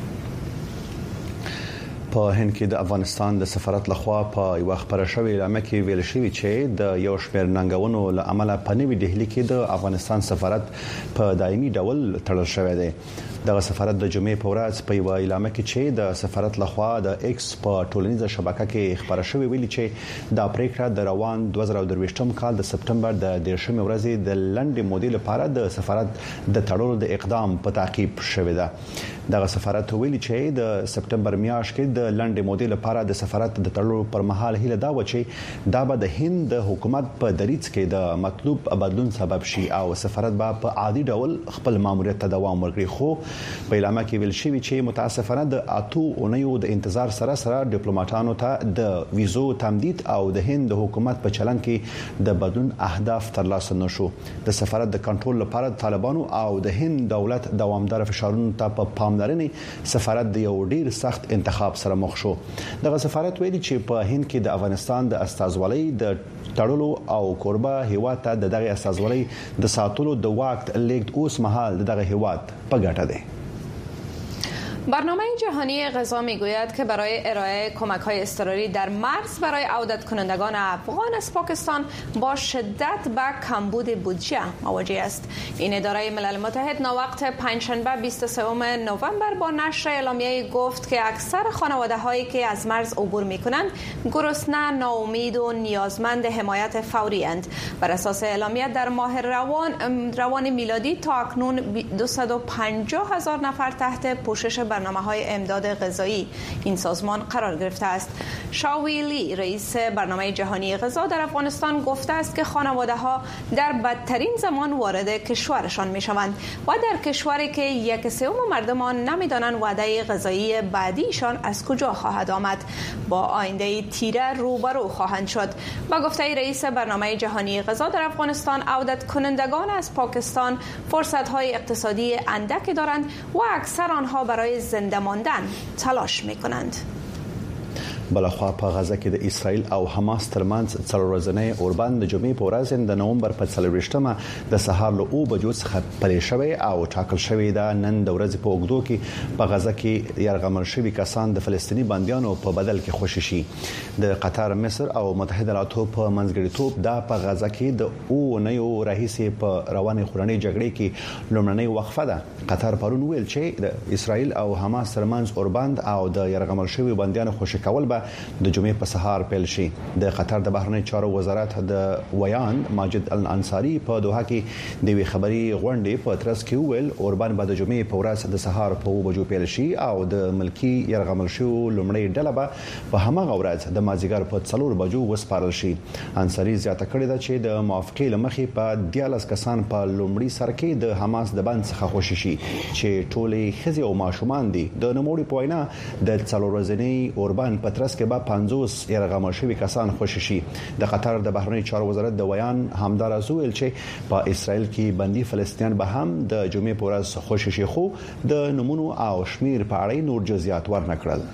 په هند کې د افغانستان د سفارت لخوا په یو خبره شوې اعلان کې ویل شوی چې د یو شمېر ننګونو له امله په نوې دهلی کې د افغانستان سفارت په دایمي ډول تړل شوی دی. دغه سفارت د جمعې په ورځ په یو اعلان کې چې د سفارت لخوا د ایکس په ټولنیزه شبکه کې خبره شوې ویلي چې دا پریکړه د روان دوه زره درویشتم کال د سپټمبر د دیرشمې ورځې د لنډې مودې لپاره د سفارت د تړلو د اقدام په تعقیب شوې ده. دغه سفارت ویلي چې د سپټمبر میاشت کې د لنډې مودې لپاره د سفارت د تړلو پر مهال هیله دا و چې دا به د هند د حکومت په دریځ کې د مطلوب بدلون سبب شي او سفارت به په عادي ډول خپل ماموریت ته دوام ورکړي. خو په اعلان کې ویل شوی چې متاسفانه د اتو اونیو د انتظار سره سره ډیپلوماټانو ته د ویزو تمدید او د هند د حکومت په چلن کې د بدلون اهداف ترلاسه نشو. د سفارت د کنټرول لپاره طالبانو او د هند دولت دوامدار فشارونو ته په پاملرنې سفارت د یو ډیر سخت انتخاب سره مخ شو. دغه سفارت ویلي چې په هند کې د افغانستان د استازولۍ د تړلو او کوربه هیواد ته دغه استازولۍ د ساتلو د وخت لیږد اوس مهال دغه هیواد په ګټه دی. برنامه جهانی غذا میگوید که برای ارائه کمک‌های اضطراری در مرز برای عودت کنندگان افغان از پاکستان با شدت به کمبود بودجه مواجه است. این اداره ملل متحد ناوقت پنجشنبه بیست و سوم نوامبر با نشر اعلامیه گفت که اکثر خانواده‌هایی که از مرز عبور می‌کنند گرسنه، ناامید و نیازمند حمایت فوری اند. بر اساس اعلامیه در ماه روان روان میلادی تا اکنون دویست و پنجاه هزار نفر تحت پوشش برنامه‌های امداد غذایی این سازمان قرار گرفته است. شاویلی رئیس برنامه جهانی غذا در افغانستان گفته است که خانواده‌ها در بدترین زمان وارد کشورشان می‌شوند و در کشوری که یک سوم مردم آن نمی‌دانند وعده غذایی بعدیشان از کجا خواهد آمد، با آینده تیره روبرو خواهند شد. با گفته رئیس برنامه جهانی غذا در افغانستان، عودت کنندگان از پاکستان فرصت‌های اقتصادی اندکی دارند و اکثر آنها برای زنده ماندن تلاش می‌کنند. بلخوا په غزه کې د اسرائیل او حماس ترمنځ څلورورځنی اوربند د جمعې په ورځ د نومبر په څلرویشتمه د سهار له اوه بجو څخه پلي شوی او ټاکل شوی دا نن د ورځې په اوږدو کې په غزه کې یرغمل شوی کسان د فلسطینی بندیانو په بدل کې خوشی شي. د قطر، مصر او متحده ایالاتو په منځګړیتوب دا په غزه کې د اوه نیو رئیسي په رواني خورنۍ جګړې کې لومړنۍ وقفه ده. قطر پرون ویل چې د اسرائیل او حماس ترمنځ اوربند او د یرغمل شوی بندیانو خوشی کول به د جمعې په سهار پیل شي. د قطر د بهرنی چارو وزارت د ویان ماجد الانصاری په دوحه کې د وی خبري غونډې په ترڅ کې ویل اوربان به د جمعې په ورځ د سهار په اوه بجو پیل شي او د ملکی یرغمل شو لومړی ډله به په همغه ورځ د مازیګر په څلور بجو وسپارل شي. انصاری زیاته کړې ده چې د موافقې لمخې په دیالس کسان په لومړي سر کې د حماس د بند څخه خوشی شي چې ټولې خزي او ماشومان دي. د نوموړي په وینا د څلورورځنی اوربان په ترڅ کې به پنځوس یرغمل شوی کسان خوشی شي. د قطر د بهرنی چارو وزارت د ویان همدار ازویل چې په اسرائیل کې بندي فلسطینیان به هم د جمعې په ورځ خوشی شي، خو د نمونو او شمیر په اړه نور جزئیات ورنکړل.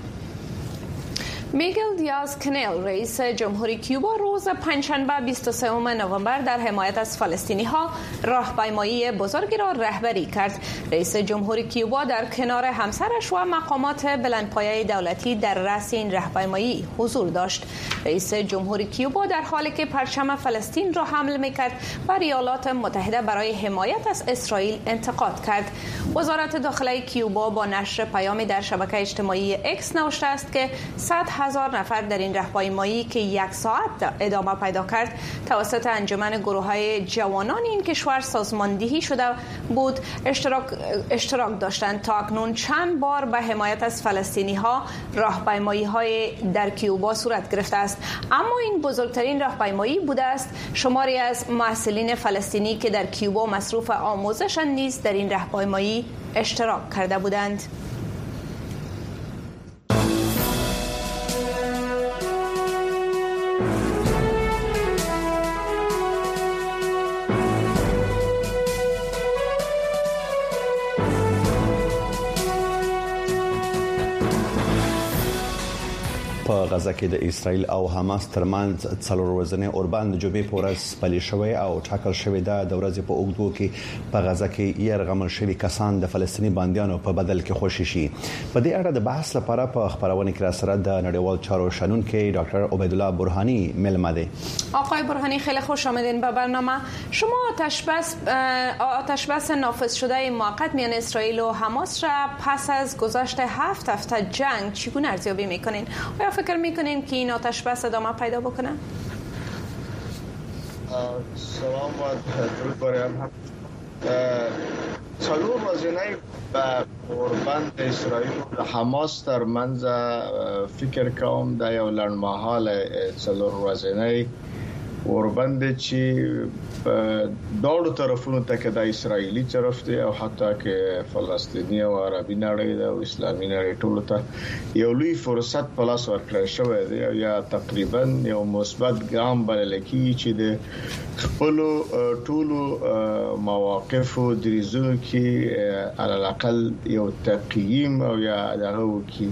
میگل دیاز کنل رئیس جمهوری کیوبا روز پنجشنبه بیست و سوم نوامبر در حمایت از فلسطینی ها راهپیمایی بزرگی را رهبری کرد. رئیس جمهوری کیوبا در کنار همسرش و مقامات بلندپایه دولتی در رأس این راهپیمایی حضور داشت. رئیس جمهوری کیوبا در حالی که پرچم فلسطین را حمل میکرد و ایالات متحده برای حمایت از اسرائیل انتقاد کرد. وزارت داخلی کیوبا با نشر پیامی در شبکه اجتماعی اکس نوشته است که صد هزار نفر در این راهپیمایی که یک ساعت ادامه پیدا کرد توسط انجمن گروه‌های جوانان این کشور سازماندهی شده بود اشتراک اشتراک داشتند. تا اکنون چند بار به حمایت از فلسطینی‌ها راهپیمایی‌های در کیوبا صورت گرفته است، اما این بزرگترین راهپیمایی بوده است. شماری از محصلین فلسطینی که در کیوبا مصروف آموزشند نیز در این راهپیمایی اشتراک کرده بودند. په غزه کې د اسرایل او حماس ترمنځ څلور ورځې اوربند د جمعې په ورځ پلي شوی او ټاکل شوی دا د ورځې په اوږدو کې په غزه کې يرغمل شوی کسان د فلسطینی بنديانو په بدل کې خوشي شي. په دې اړه د بحث لپاره په خبرونه کې را سره د نړیوال چارو شنونکي ډاکټر عبیدالله برهانی ملمه ده. آقای برهانی خیلی خوش آمدین به برنامه. شما آتش بس آتش بس نافذ شده موقت میان اسرائیل و حماس را پس از گذشت هفت هفته جنگ چگونه ارزیابی میکنین؟ آیا فکر میکنین که این آتش بس ادامه پیدا بکنه؟ سلام و درود برای هم. چلو وزنه به اوربند اسرائیل و حماس در منځ فکر کوم دا یو لړمحاله څلور وزنه اوربند چې داړو طرفونو ته کې د اسرایلی طرف ته او حتی کې فلسطینی او عربي نړۍ او اسلامي نړۍ ټول ته یو لوی فرصت په لاس ورکړل شوی دی یا تقریبا یو مثبت ګام بلل کیږي چې د خپل ټولو مواقف او دریزو کې علل اقل یو تقییم او یا دغه وکي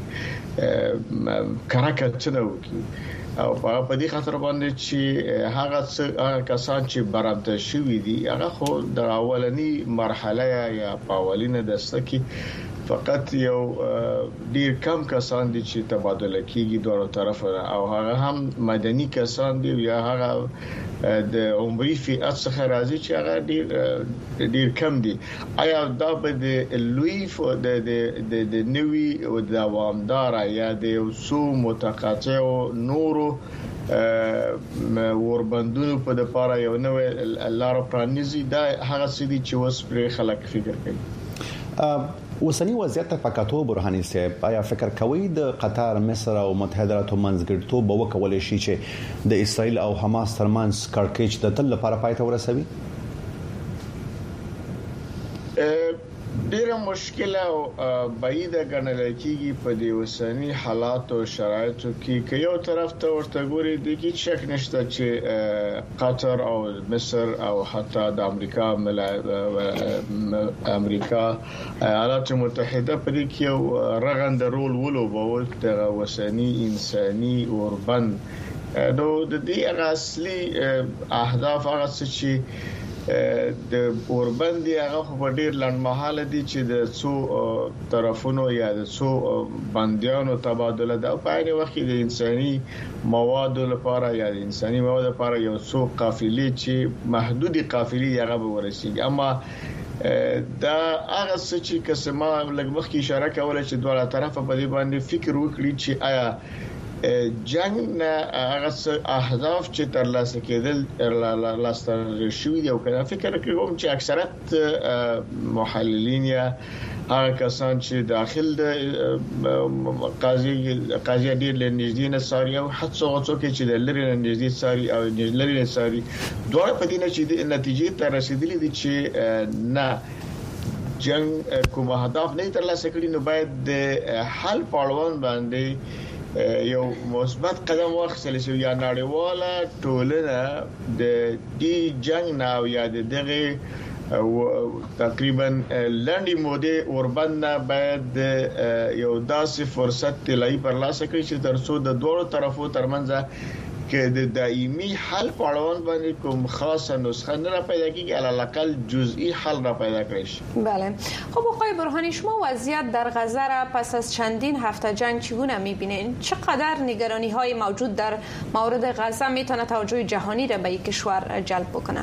کراکټنه وکي او په دې خاطر باندې چې هغه کسان چې برابر شوي دي هغه خو د اولنی مرحله یا په اولینه دسته کې فقط یو ډیر کم کسان دي چې تبادله کیږي دوه طرفه او هغه هم مدني کسان دي یا هغه د عمري فئات څخه راځي چې هغه ډیر ډیر کم دي. آیا دا به د لوی د د د نوي او دوامدار یا د یو څو متقاطع نورو وربندونو په د پاره یو نوې لار پرانیزي دا هغه سړي چې اوس پر خلک فکر کوي؟ اوسنی وضعیت په کاتو برهانی صاحب آیا فکر کوي د قطر مصر او متحده ایالاتو منځګړیتوب به وکولای شي چې د اسرائیل او حماس ترمنځ کړکېچ د تل لپاره پای ته ورسوي؟ ډیره مشکله او بعیده ګڼل کېږي په دې اوسنی حالات او شرایطو کې که یو طرف ته ورته ګوري د هیڅ شک نشته چې قطر او مصر او حتی د امریکا مل امریکا ایالات متحده په دې کې یو رغنده رول ولوبول د اوسنی انساني اوربند نو د دې اصلي اهداف هغه چې د اوربند هغه په ډیر لنډمحاله دي چې د څو طرفونو یا د څو بنديانو تبادله ده په اړه وخت د انساني موادو لپاره یا د انساني موادو لپاره یو څو قافلې چې محدودي قافلې هغه به ورسیږي. اما دا هغه څه چې کسمه لږ مخکې اشاره کوله چې دوه طرفه په دې باندې فکر وکړي چې آیا جنگ نه هغه اهداف چې تر لاسه کېدل لاسته شوي دي او کله فکر کوم چې اکثریت محللین یا هغه کسان چې داخل د قاضي قاضي ډیر لنیږي نه ساري او حتی څو کې چې د لری لنیږي ساري او لری ساري دوه په دې نه چې د نتیجې ته رسیدلې دي چې نه جنگ کوم اهداف نه تر لاسه کړي نو باید د حل پړوان باندې یو مثبت قدم واخیستل شي یا نړیواله ټولنه د دې جنگ نه یا د دغه تقریبا لنډي موده اوربند باید یو داسې فرصت طلای پر لاسه کړي چې ترڅو د دوه طرفو ترمنځ کې د دایمي حل پړاون باندې کوم خاصه نسخه نه پیدا کیږي علل اقل جزئی حل را پیدا کړي. بله. خب آقای برهانی شما وضعیت در غزه را پس از چندین هفته جنگ چگونه می‌بینید؟ چقدر نگرانی‌های موجود در مورد غزه میتونه توجه جهانی را به این کشور جلب بکنه؟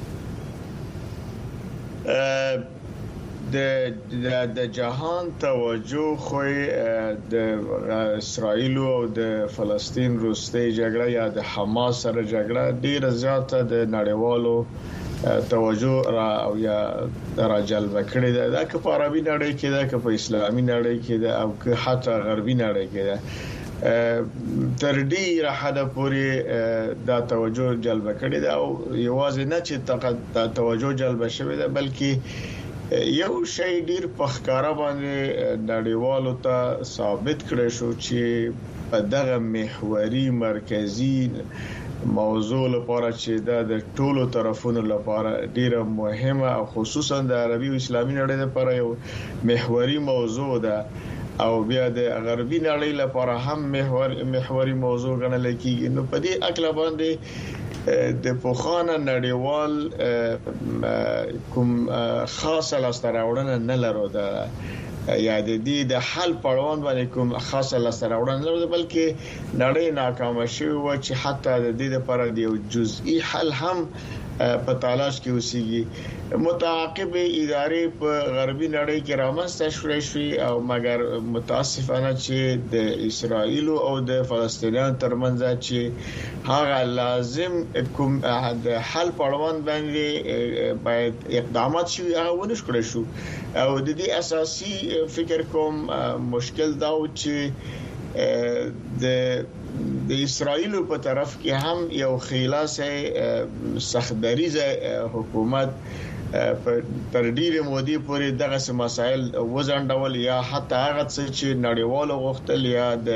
د د جهان توجه خو د اسرائیل او د فلسطین وروستۍ جګړه یا د حماس سره جګړه ډیره زیاته د نړیوالو توجه را او یا را جلب کړې ده د کفاربي نړۍ کې ده که په اسلامي نړۍ کې ده او که حتی غربي نړۍ کې ده تر ډیره حد پورې دا توجه جلب کړې ده او یوازې نه چې توجه جلب شوی ده بلکې یو شی ډیر په ښکارا باندې نړیوالو ته ثابت کړی شو چې په دغه محوري مرکزی موضوع لپاره چې دا د ټولو طرفونو لپاره ډیره مهمه او خصوصا د عربي او اسلامي نړۍ لپاره یو محوري موضوع ده او بیا د غربي نړۍ لپاره هم محور محوري موضوع ګڼل کیږي. نو په دې اکل باندې د پوخانه نړیوال کوم خاصه لاستراوړنه نه لرو دا یا د دې د حل پړوان باندې کوم خاصه لاستراوړنه نه لرو، بلکې نړۍ ناکامه شوه و چې حتی د دې لپاره د یو جزئی حل هم په تلاش کې اوسېږي. متعاقب ادارې په غربي نړۍ کې رامنځته شوې او مګر متاسفانه چې د اسرائیل او د فلسطینیانو ترمنځ چې هغه لازم کوم د حل پړوان باندې باید اقدامات شي هغه ونه شو شو او د دې اساسي فکر کوم مشکل دا و چې د د اسرائیل په طرف کې هم یو خلاصه سختدریزه حکومت پر ډیره مودې پورې دغه مسایل وزندول یا حتی هغه چې نړیوال غوښتل یا د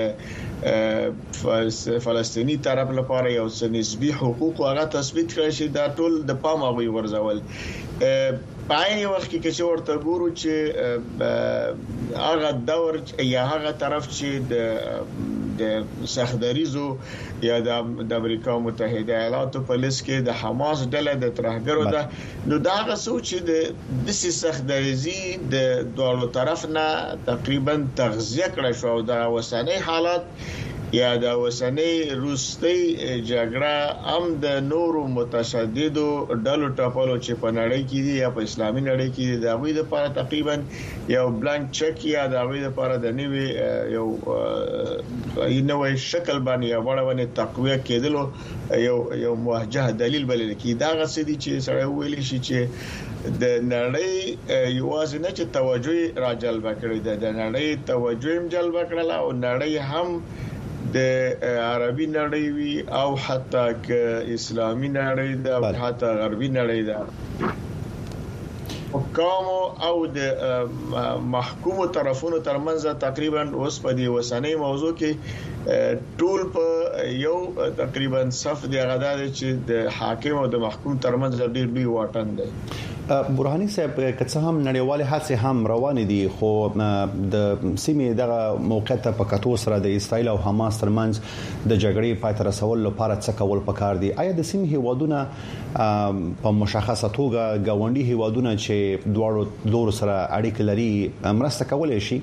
فلسطینی طرف لپاره یو څه نسبی حقوق هغه تثبیت کړی شي دا ټول د پام غوي ورزول. پای وخت کې چې ورته ګورو چې هغه دور یا هغه طرف چې د د سختدریزو یا د امریکا متحده ایالاتو په لیست کې د حماس ډله د ترهګرو ده، نو دا هغه سوچ د د سختدریزي د دوه طرف نه تقریبا تغذیه کړی شو او د وسنۍ حالات یا د وسنۍ روسي جګړه هم د نورو متشددو ډلو ټاپلو چې په نړۍ کې دي یا په اسلامي نړۍ کې دي د غوي لپاره تقریبا یو بلانک چک یا د غوي لپاره د نوې یو نوې شکل باندې یا وړاندې تقویه کېدلو یو یو موجه دلیل بلل کی دا غسدي چې سره ویل شي چې د نړۍ یوازې نه چې توجه راجلب کړي د نړۍ توجه هم جلب کړل او نړۍ هم د عربي نړۍ وی او حتی ک اسلامي نړۍ ده او حتی غربي نړۍ ده حکام او د محکوم طرفونو ترمنځ تقریبا اوس په دې وسنۍ موضوع کې ټول په یو تقریبا صف دی غداد چې د حاکم او د محکوم ترمنځ ډېر لوی واټن دی. برهاني صاحب که څه هم نړیوالې هڅې هم روان دي خو د سیمې دغه موقعیت په کتو سره د اسرائیل او حماس ترمنځ د جګړې پای ته رسول لپاره څه کول پکار دي؟ آیا د سیمې هیوادونه په مشخصه توګه گاونډي هیوادونه چې دواړو لورو سره اړیکې لري مرسته کولای شي؟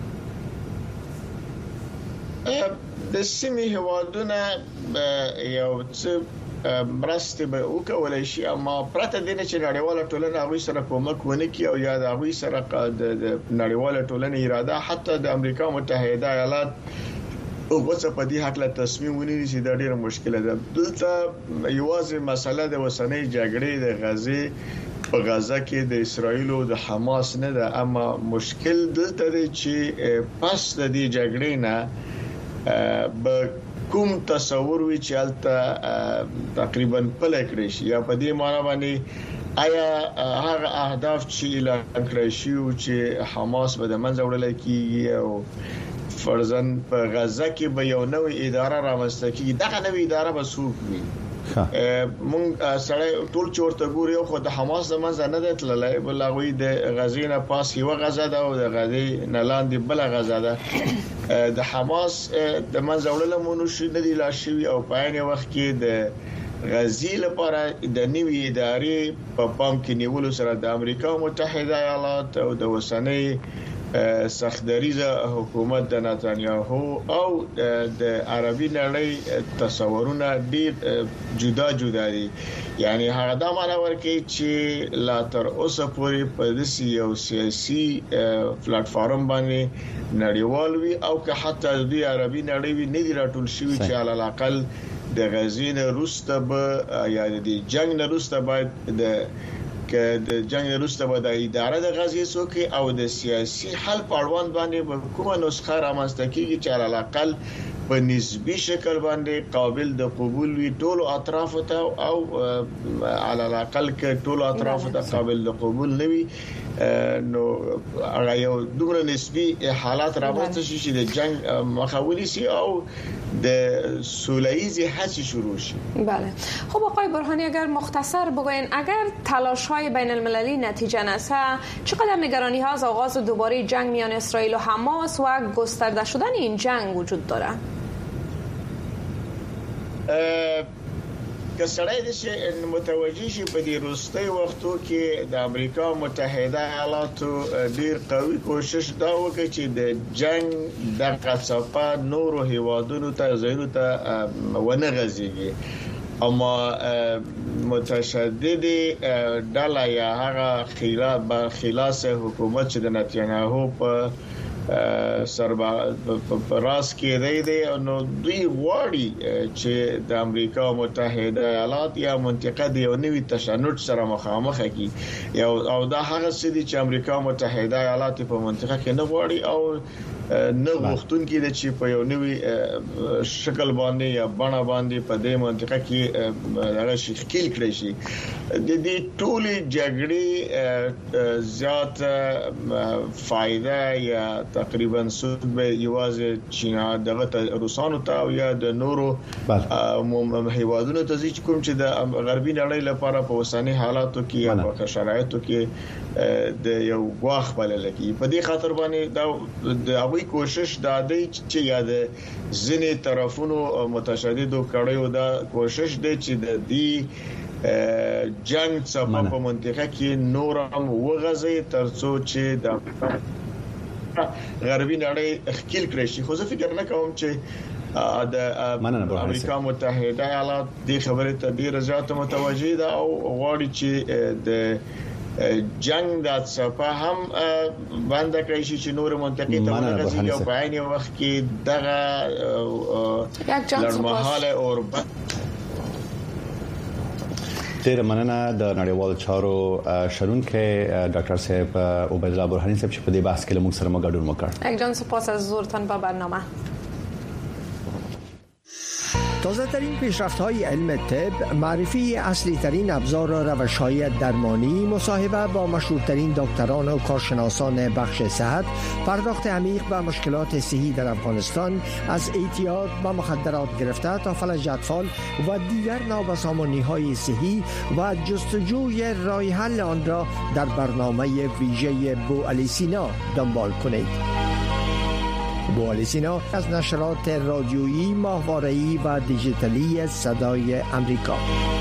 د سیمې هیوادونه یو څه مرسته به وکولای شي، اما پرته د نه چې نړیواله ټولنه هغه سره کومک ونه کوي او یا د هغه سره د نړیواله ټولنه اراده حتی د امریکا متحده ایالات او وڅ په دې حق له تصمیم ونیسي چې دا ډیره مشکله ده. دلته یوازې مسله د وسنۍ جګړې د غزه په غزه کې د اسرائیل او د حماس نه ده، اما مشکل دلته دی چې پس د دې جګړې نه به کوم تصور وی چې الته تقریبا پله کړی شي یا په دې معنی باندې آیا هغه اهداف چې اعلان کړی شي چې حماس به د منځ وړل کیږي او فرضاً په غزه کې به یو نوې اداره رامنځته کیږي، دغه نوې اداره به څوک وي؟ مونږ سره ټول چورته ګوري خو د حماس د منځ نه ده تللی، بل هغه د غزې نه پاس یو غزه ده او د غزې نه لاندې بل غزه ده. د حماس د منځ وړل مونږ نه دی لا شوی او په عین وخت کې د غزې لپاره د نوې ادارې په پام کې نیولو سره د امریکا متحده ایالات او د وسنۍ سختدریزه حکومت د نتانیاهو او د عربي نړۍ تصورونه ډیر جدا جدا دي. یعنی هغه دا معنی ورکوي چې لا تر اوسه پورې په داسې یو سیاسي پلیټ فارم باندې نړیوال وي او که حتی د عربي نړۍ وي نه دی راټول شوی چې علی الاقل د غزې نه وروسته به یا د جنگ نه وروسته باید د که د جنگ وروسته به د اداره د غزې څوک او د سیاسي حل په اړوند باندې کومه نسخه رامنځته کیږي چې علی الاقل په نسبی شکل باندې قابل د قبول وي ټول اطراف ته او على الاقل کې ټول اطراف ته قابل د قبول نه وي نو هغه یو دومره نسبی حالات راوځي چې د جنگ مخاولي سي او د سوله‌ای هڅې شروع شي. بله. خب آقای برهانی اگر مختصر بگوین اگر تلاش‌های بین المللی نتیجه نشه چقدر نگرانی ها از آغاز دوباره جنگ میان اسرائیل و حماس و گسترده شدن این جنگ وجود داره؟ که سړی د شي متوجي شي په دې وروستي وختو کې د امریکا متحده ایالاتو ډیر قوي کوشش دا وکړي چې د جنگ د قصفه نورو هیوادونو ته زینو ته ونه غځيږي اما متشدد ډله یا هغه خلاف خلاص حکومت چې د نتانیاهو په سربا راس کې دی دی نو دوی غواړي چې د امریکا متحده ایالات یا منطقه د یو نوي تشنج سره مخامخ کی یو او دا هغه څه دي چې امریکا متحده ایالات په منطقه کې نه غواړي او نه غوښتون کې د چې په یو نوي شکل باندې یا بڼه باندې په دې منطقه کې هغه شکل کړی شي د دې ټولې جګړې زیات فائدہ یا تقریبا سود به یوازې چینا دغه روسانو ته او یا د نورو هیوادونو ته چې کوم چې د غربي نړۍ لپاره په اوسنی حالاتو کې یا په شرایطو کې د یو غواخ بلل کی په دې خاطر باندې دا د هغوی کوشش دا دی چې یا د ځینې طرفونو متشددو کړیو دا کوشش دی چې د دې جنگ څخه په منطقه کې نورم وغځي ترڅو چې د غربي نړۍ خپل کړی شي خو زه فکر نه کوم چې د امریکا متحده ایالات د خبرې ته ډیر زیات متوجي ده او غواړي چې د جنگ د څپه هم باندې کړی شي چې نور منطقې ته ورغځي او په عین وخت کې دغه لړمحاله اور ډیر مننه د نړیوال چارو شنونکو ډاکټر صاحب عبید الله برهانی صاحب چې په دې بحث کې موږ سره مګډون وکړ. یک جان سپاس از حضورتان با برنامه. تازه ترین پیشرفت های علم طب، معرفی اصلی ترین ابزار و روش های درمانی، مصاحبه با مشهورترین دکتران و کارشناسان بخش صحت، پرداخت عمیق به مشکلات صحی در افغانستان از اعتیاد به مخدرات گرفته تا فلج اطفال و دیگر نابسامانی های صحی و جستجوی راه حل آن را در برنامه ویژه بوعلی سینا دنبال کنید. بوعلی سینا از نشرات رادیویی، ماهواره‌ای و دیجیتالی صدای امریکا.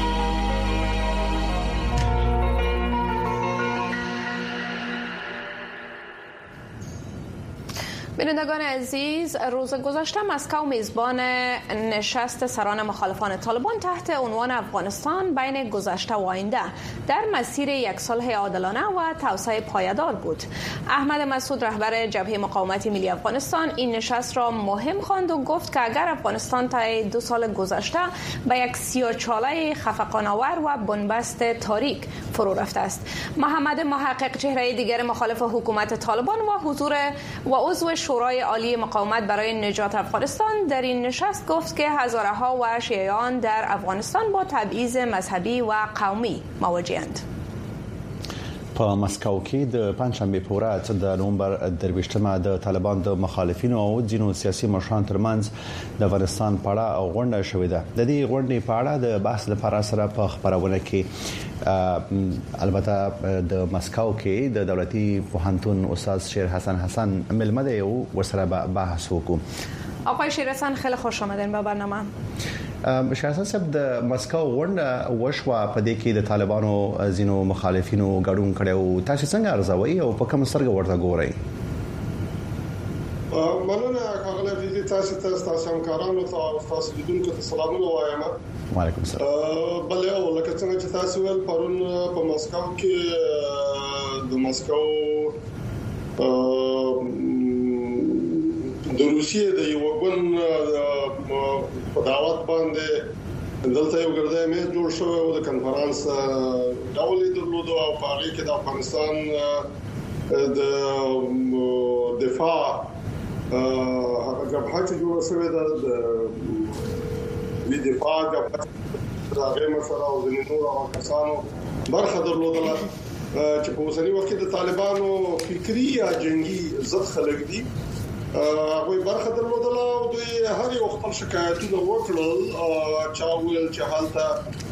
بینندگان عزیز، روز گذشته مسکو میزبان نشست سران مخالفان طالبان تحت عنوان افغانستان بین گذشته و آینده در مسیر یک صلح عادلانه و توسعه پایدار بود. احمد مسعود رهبر جبهه مقاومت ملی افغانستان این نشست را مهم خواند و گفت که اگر افغانستان طی دو سال گذشته به یک سیاه‌چاله خفقان‌آور و بنبست تاریک فرو رفته است. محمد محقق، چهره دیگر مخالف حکومت طالبان و حضور و عضو شورای عالی مقاومت برای نجات افغانستان در این نشست گفت که هزارها و شیعیان در افغانستان با تبعیض مذهبی و قومی مواجه‌اند. په مسکو کې د پنځشنبه په ورځ د نومبر درویشتمه د طالبان د مخالفینو او ځینو سیاسي مشرانو ترمنځ د افغانستان په اړه غونډه شوې ده. د دې غونډې په اړه د بحث لپاره سره په خبرونه کې البته د مسکو کې د دولتي پوهنتون استاد شیر حسن حسن ملمه دی او ورسره بحث وکړو. آقای شیر حسن خیلی خوش آمدین به برنامه. شاه صاحب د مسکو غونډه وشوه په دې کې د طالبانو ځینو مخالفینو ګډون کړي او تاسو څنګه ارزوي او په کوم سترګه ورته ګورئ؟ مننه کاغله دې تاسو ته تاسو همکارانو ته تاسو لیدونکو ته سلامونه وایم. وعلیکم السلام. بل او لکه څنګه چې تاسو ول پرون په مسکو کې د مسکو د روسیې د یو ګوند په دعوت باندې دلته یو ګردې مې جوړ شو او د کانفرنس ډول درلود او په هغه کې د افغانستان د دفاع هغه جبهه چې جوړ شوې ده د دفاع جبهه راغې مشوره او د نور کسانو برخه درلودله چې په اوسنی وخت کې د طالبانو فکری یا جنگي ضد خلک دي هغه برخه درلودله او د هر یو خپل شکایتونه وکړل چې اول چې حالته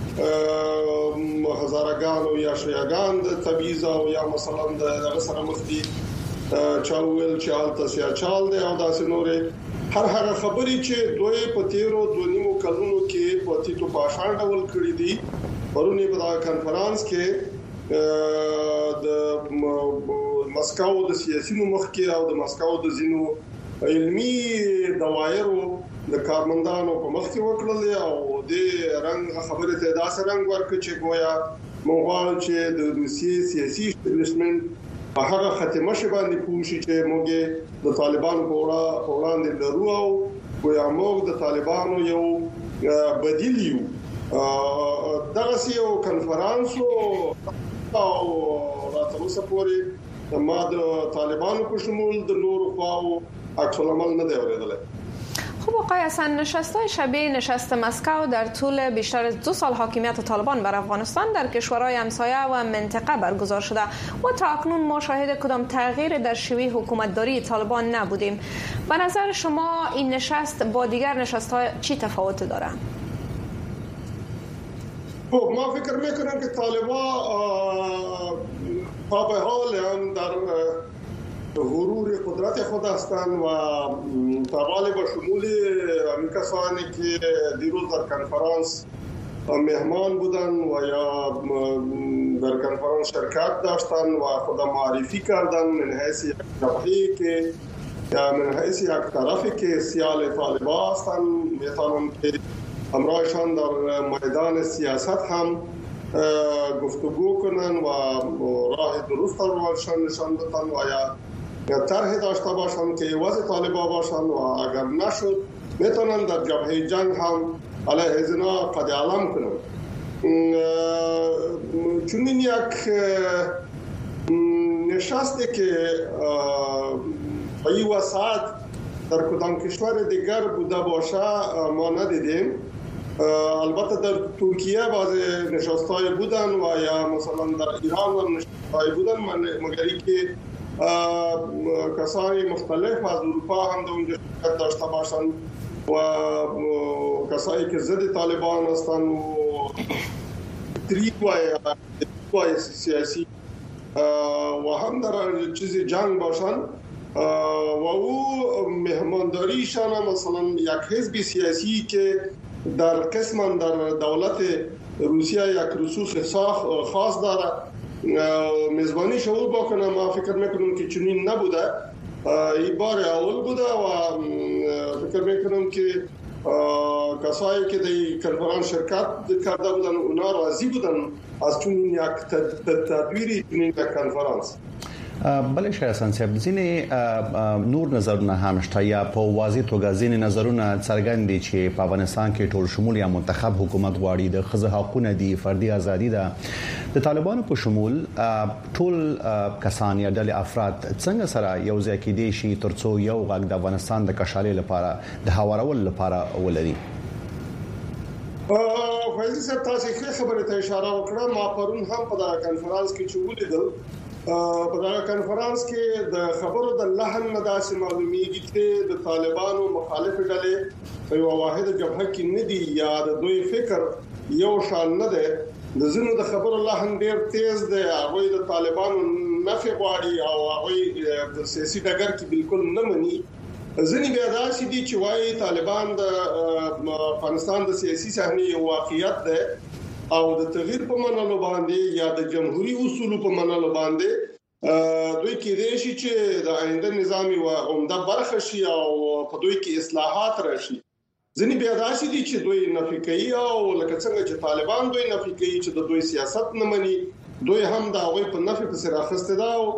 هزارګان او یا شیعاګان د تبعیض او یا مثلا د سره مخ دي چاول چې حالته سیاچال دی او داسې نورې هر هغه خبرې چې دوی په تیرو دونیمو کلونو کې په تیتو پاشان ډول کړې دي پرونی په کانفرنس کې د مسکو د سیاسي مخ کې او د مسکو د زینو علمي دوایرو د کارمندانو په مخ کې وکړل او د رنګ خبره ته داسې رنګ ورکړ چې ګویا موږ چې د روسي سیاسي اسټابلیشمنت په هغه ختمه شي باندې پوښي چې موږ د طالبانو په وړاندې لرو او ګویا موږ د طالبانو یو بدیل یو دغه یو کانفرنس او راتلوسه پورې ما د طالبانو په شمول د نور خواو عکس العمل نه دی اوریدلی. خب آقای حسن، نشست‌های شبیه نشست مسکو در طول بیشتر از دو سال حاکمیت طالبان بر افغانستان در کشورهای همسایه و منطقه برگزار شده و تا اکنون ما شاهد کدام تغییر در شیوه حکومتداری طالبان نبودیم. به نظر شما این نشست با دیگر نشست‌های چی تفاوت داره؟ خب ما فکر میکنم که طالبان تا به حال هم در غرور قدرت خود هستند و طالبان به شمول همین کسانی که دیروز در کنفرانس مهمان بودن و یا در کنفرانس شرکت داشتن و خود معرفی کردن من حیث یک جبهه‌ای که یا من حیث یک طرفی که سیال طالبان هستند، میتونن که همراهشان در میدان سیاست هم گفتگو کنن و راه درست روشان نشان بدن و یا طرح داشته باشند که وضع طالبان باشند و اگر نشد میتونن در جبهه جنگ هم علیه ازنا قد علم کنن. چون این یک نشسته که ای وسط در کدام کشور دیگر بوده باشه ما ندیدیم. البته در ترکیه بعض نشست‌های بودن و یا مثلا در ایران و نشست‌های بودن مگر اینکه کسانی مختلف از اروپا هم در اونجا شرکت داشته باشند و کسانی که ضد طالبان هستند و تری و سیاسی و هم در چیز جنگ باشند و او مهمانداریشان مثلا یک حزب سیاسی که در قسم در دولت روسیه یک رسوخ خاص داره میزبانی شو بکنه. ما فکر میکنم که چنین نبوده، این بار اول بوده و فکر میکنم که کسایی که در کنفرانس شرکت کرده بودن اونا راضی بودن از چنین یک تدبیری چنین یک کنفرانس. بلې شای حسن صاحب ځینې نور نظرونه هم شته یا په واضح توګه ځینې نظرونه څرګند دي چې په افغانستان کې ټول شمول یا منتخب حکومت غواړي، د ښځو حقوقونه دي، فردي ازادي ده. د طالبانو په شمول ټول کسان یا ډلې افراد څنګه سره یو ځای کېدي شي ترڅو یو غږ د افغانستان د کشالۍ لپاره د هوارول لپاره ولري؟ فایز صاحب تاسو خبره ته اشاره وکړه. ما پرون هم په کنفرانس کې چې ولیدل په دا کنفرانس کې د خبرو د لحن نه داسې معلومیږي چې د طالبانو مخالف ډلې په یو واحده جبهه کې نه دي یا د دوی فکر یو شان نه دی. د زینو د خبرو لحن ډیر تیز دی، هغه د طالبانو نفي غواړي او هغه د سیاسي ډګر کې بالکل نه مني. ځینې بیا داسې دي چې وايي طالبان د افغانستان د سیاسي صحنې یو واقعیت دی او د تغییر په منلو باندې یا د جمهوریت اصول په منلو باندې دوی کې دي چې د آینده نظامی و عمده برخه شي او په دوی کې اصلاحات راشي. ځینې بیا داسې دي چې دوی نفي کوي او لکه څنګه چې طالبان دوی نفي کوي چې د دوی سیاست نه مني، دوی هم دا غوي په نفي په سر اخسته دا او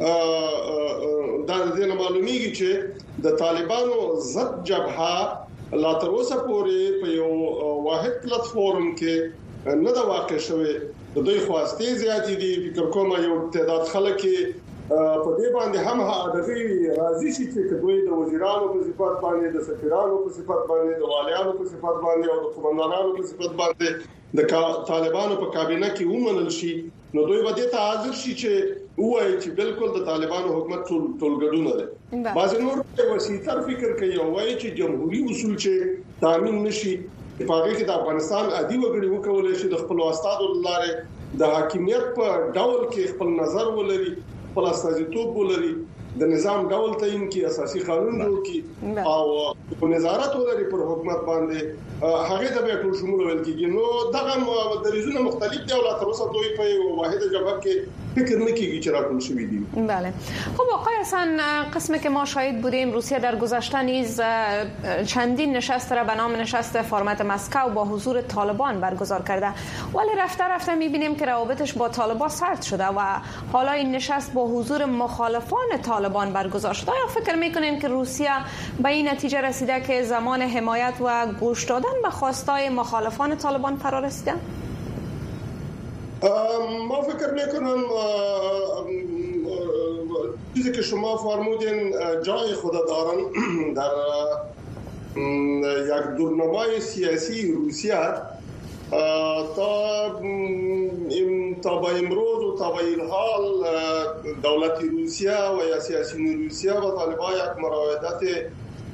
دا د دې معلومیږي چې د طالبانو ضد جبهه لا تر اوسه پورې په یو واحد پلیټ فارم کې نه دا واقع شوه. د دوی خواسته زیاتې دي، فکر کوم یو تعداد خلک په دې باندې هم هغه راضي شي چې دوی د وزیرانو په صفات باندې د سفیرانو په صفات باندې د والیانو په صفات باندې او د قومندانانو په صفات باندې د طالبانو په کابینه کې ومنل شي نو دوی به ته حاضر شي چې وایي چې بالکل د طالبانو حکومت ټول ټولګډونه ده. بعض نور وسیتر فکر کوي او وایي چې جمهوریت اصول چې تامین نشي په هغه کې د افغانستان عادي وګړي وکولای شي د خپل واستادو لاره د حاکمیت په ډول کې خپل نظر ولري، خپل استازیتوب ولري، د نظام ډول تعین کې اساسي قانون جوړ کړي او نظارت ولري پر حکومت باندې هغه د به ټول شمول ویل کېږي. نو دغه دریزونه مختلف دي او لا تر اوسه دوی په واحده جواب کې فکر نه کیږي چې راټول شوی دي. بله. خب آقای حسن، قسمی که ما شاهد بودیم روسیه در گذشته نیز چندین نشست را به نام نشست فرمت مسکو با حضور طالبان برگزار کرده، ولی رفته رفته می‌بینیم که روابطش با طالبان سرد شده و حالا این نشست با حضور مخالفان طالبان برگزار شده. آیا فکر می‌کنین که روسیه به این نتیجه رسیده که زمان حمایت و گوش دادن به خواستای مخالفان طالبان فرا رسیده؟ ما فکر میکنم چیزی که شما فرمودین جای خود دارن در یک دورنمای سیاسی روسیه تا تا با امروز و تا با این حال دولت روسیه و یا سیاسیون روسیه و طالبان یک مراودت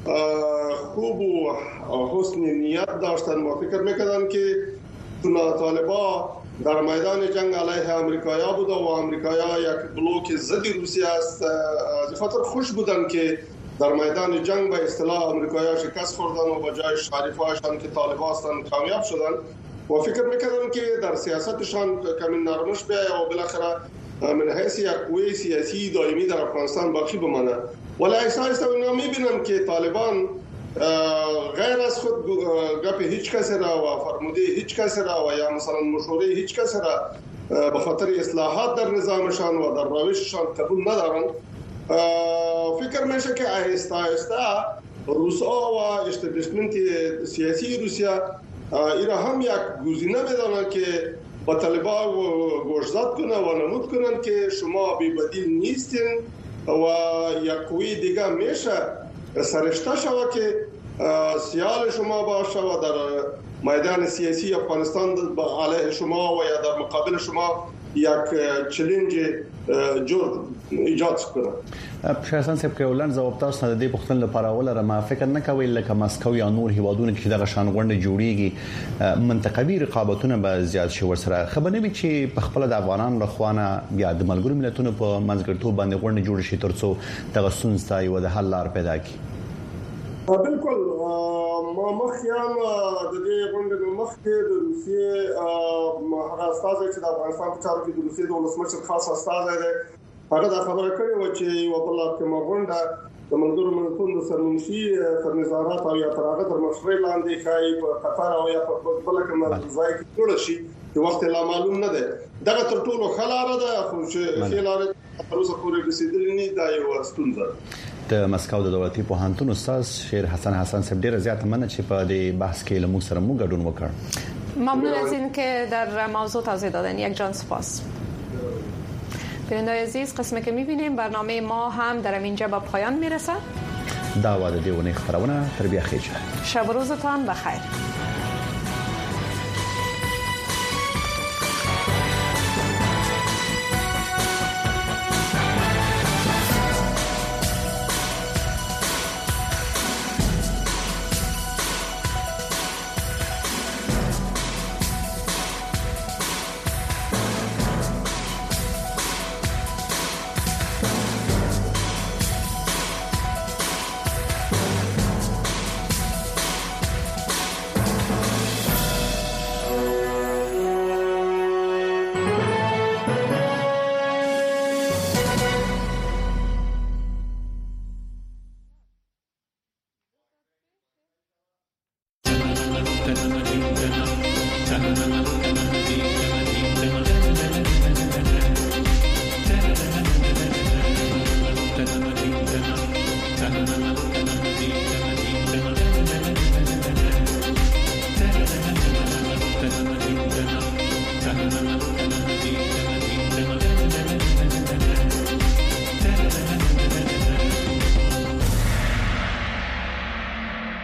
خوب و حسن نیت داشتن. ما فکر میکردن که طالبان در میدان جنگ علیه امریکایا بود و امریکایا یک بلوک ضد روسیه است. از خاطر خوش بودن که در میدان جنگ به اصطلاح امریکایا شکست خوردن و به جای شریفایشان که طالبان هستند کامیاب شدن و فکر میکردن که در سیاستشان کمی نرمش بیاید و بالاخره من حیث یک قوه سیاسی دائمی در افغانستان باقی بمانه. ولی احساس اینا میبینم که طالبان غیر از خود گپ هیچ کس را و فرموده هیچ کس را و یا مثلا مشوره هیچ کس را به خاطر اصلاحات در نظامشان و در روششان قبول ندارن. فکر میشه که آهسته آهسته روسا و استبلیشمنت سیاسی روسیه ایرا هم یک گزینه میدانند که با طالبان گوشزد کنه و نمود کنند که شما بی بدیل نیستین و یک قوی دیگه میشه سرشته شود که سیال شما باشه و در میدان سیاسی افغانستان علیه شما و یا در مقابل شما یک چلنج جوړ ایجاد کنه. شاهسان صاحب که ولن جواب تاسو نه د دې پوښتنې لپاره ولر ما فکر نه کوي لکه مسکو یا نور هیوادونه کې دغه شان غونډه جوړیږي منطقوي رقابتونه به زیات شي ورسره خبر نه وي چې په خپل د افغانانو لخوانه بیا د ملګرو ملتونو په منځګړیتوب باندې غونډه جوړ شي ترڅو دغه ستونزې یو د حل لار پیدا کړي. بالکل ما مخیام د دې غونډې مخکې د روسیې هغه استاد چې د افغانستان په چارو کې د روسیې د ولسمشر خاص استاد دی هغه دا خبره کړې و چې یو بل کې ما غونډه د ملګرو ملتونو د سرمنشي تر نظارت او یا تر هغه تر مشورې لاندې ښایي په قطر او یا په بل کوم ځای کې جوړ شي چې وخت لا معلوم نه دی. دغه تر ټولو خلاره ده خو چې خلاره تر اوسه پورې رسیدلې نه دا یو ستونزه. د مسکو د دولتي پوهنتون استاد شیر حسن حسن صاحب ډیره زیاته مننه چې په دې بحث کې له موږ سره موږ ګډون وکړ. ممنون از این که در موضوع توضیح دادن. یک جان سپاس. بینندگان عزیز، قسمی که می‌بینیم برنامه ما هم در اینجا به پایان میرسه. دا واده دیونه خبرونه تربیه خیجه. شب و روزتان بخیر.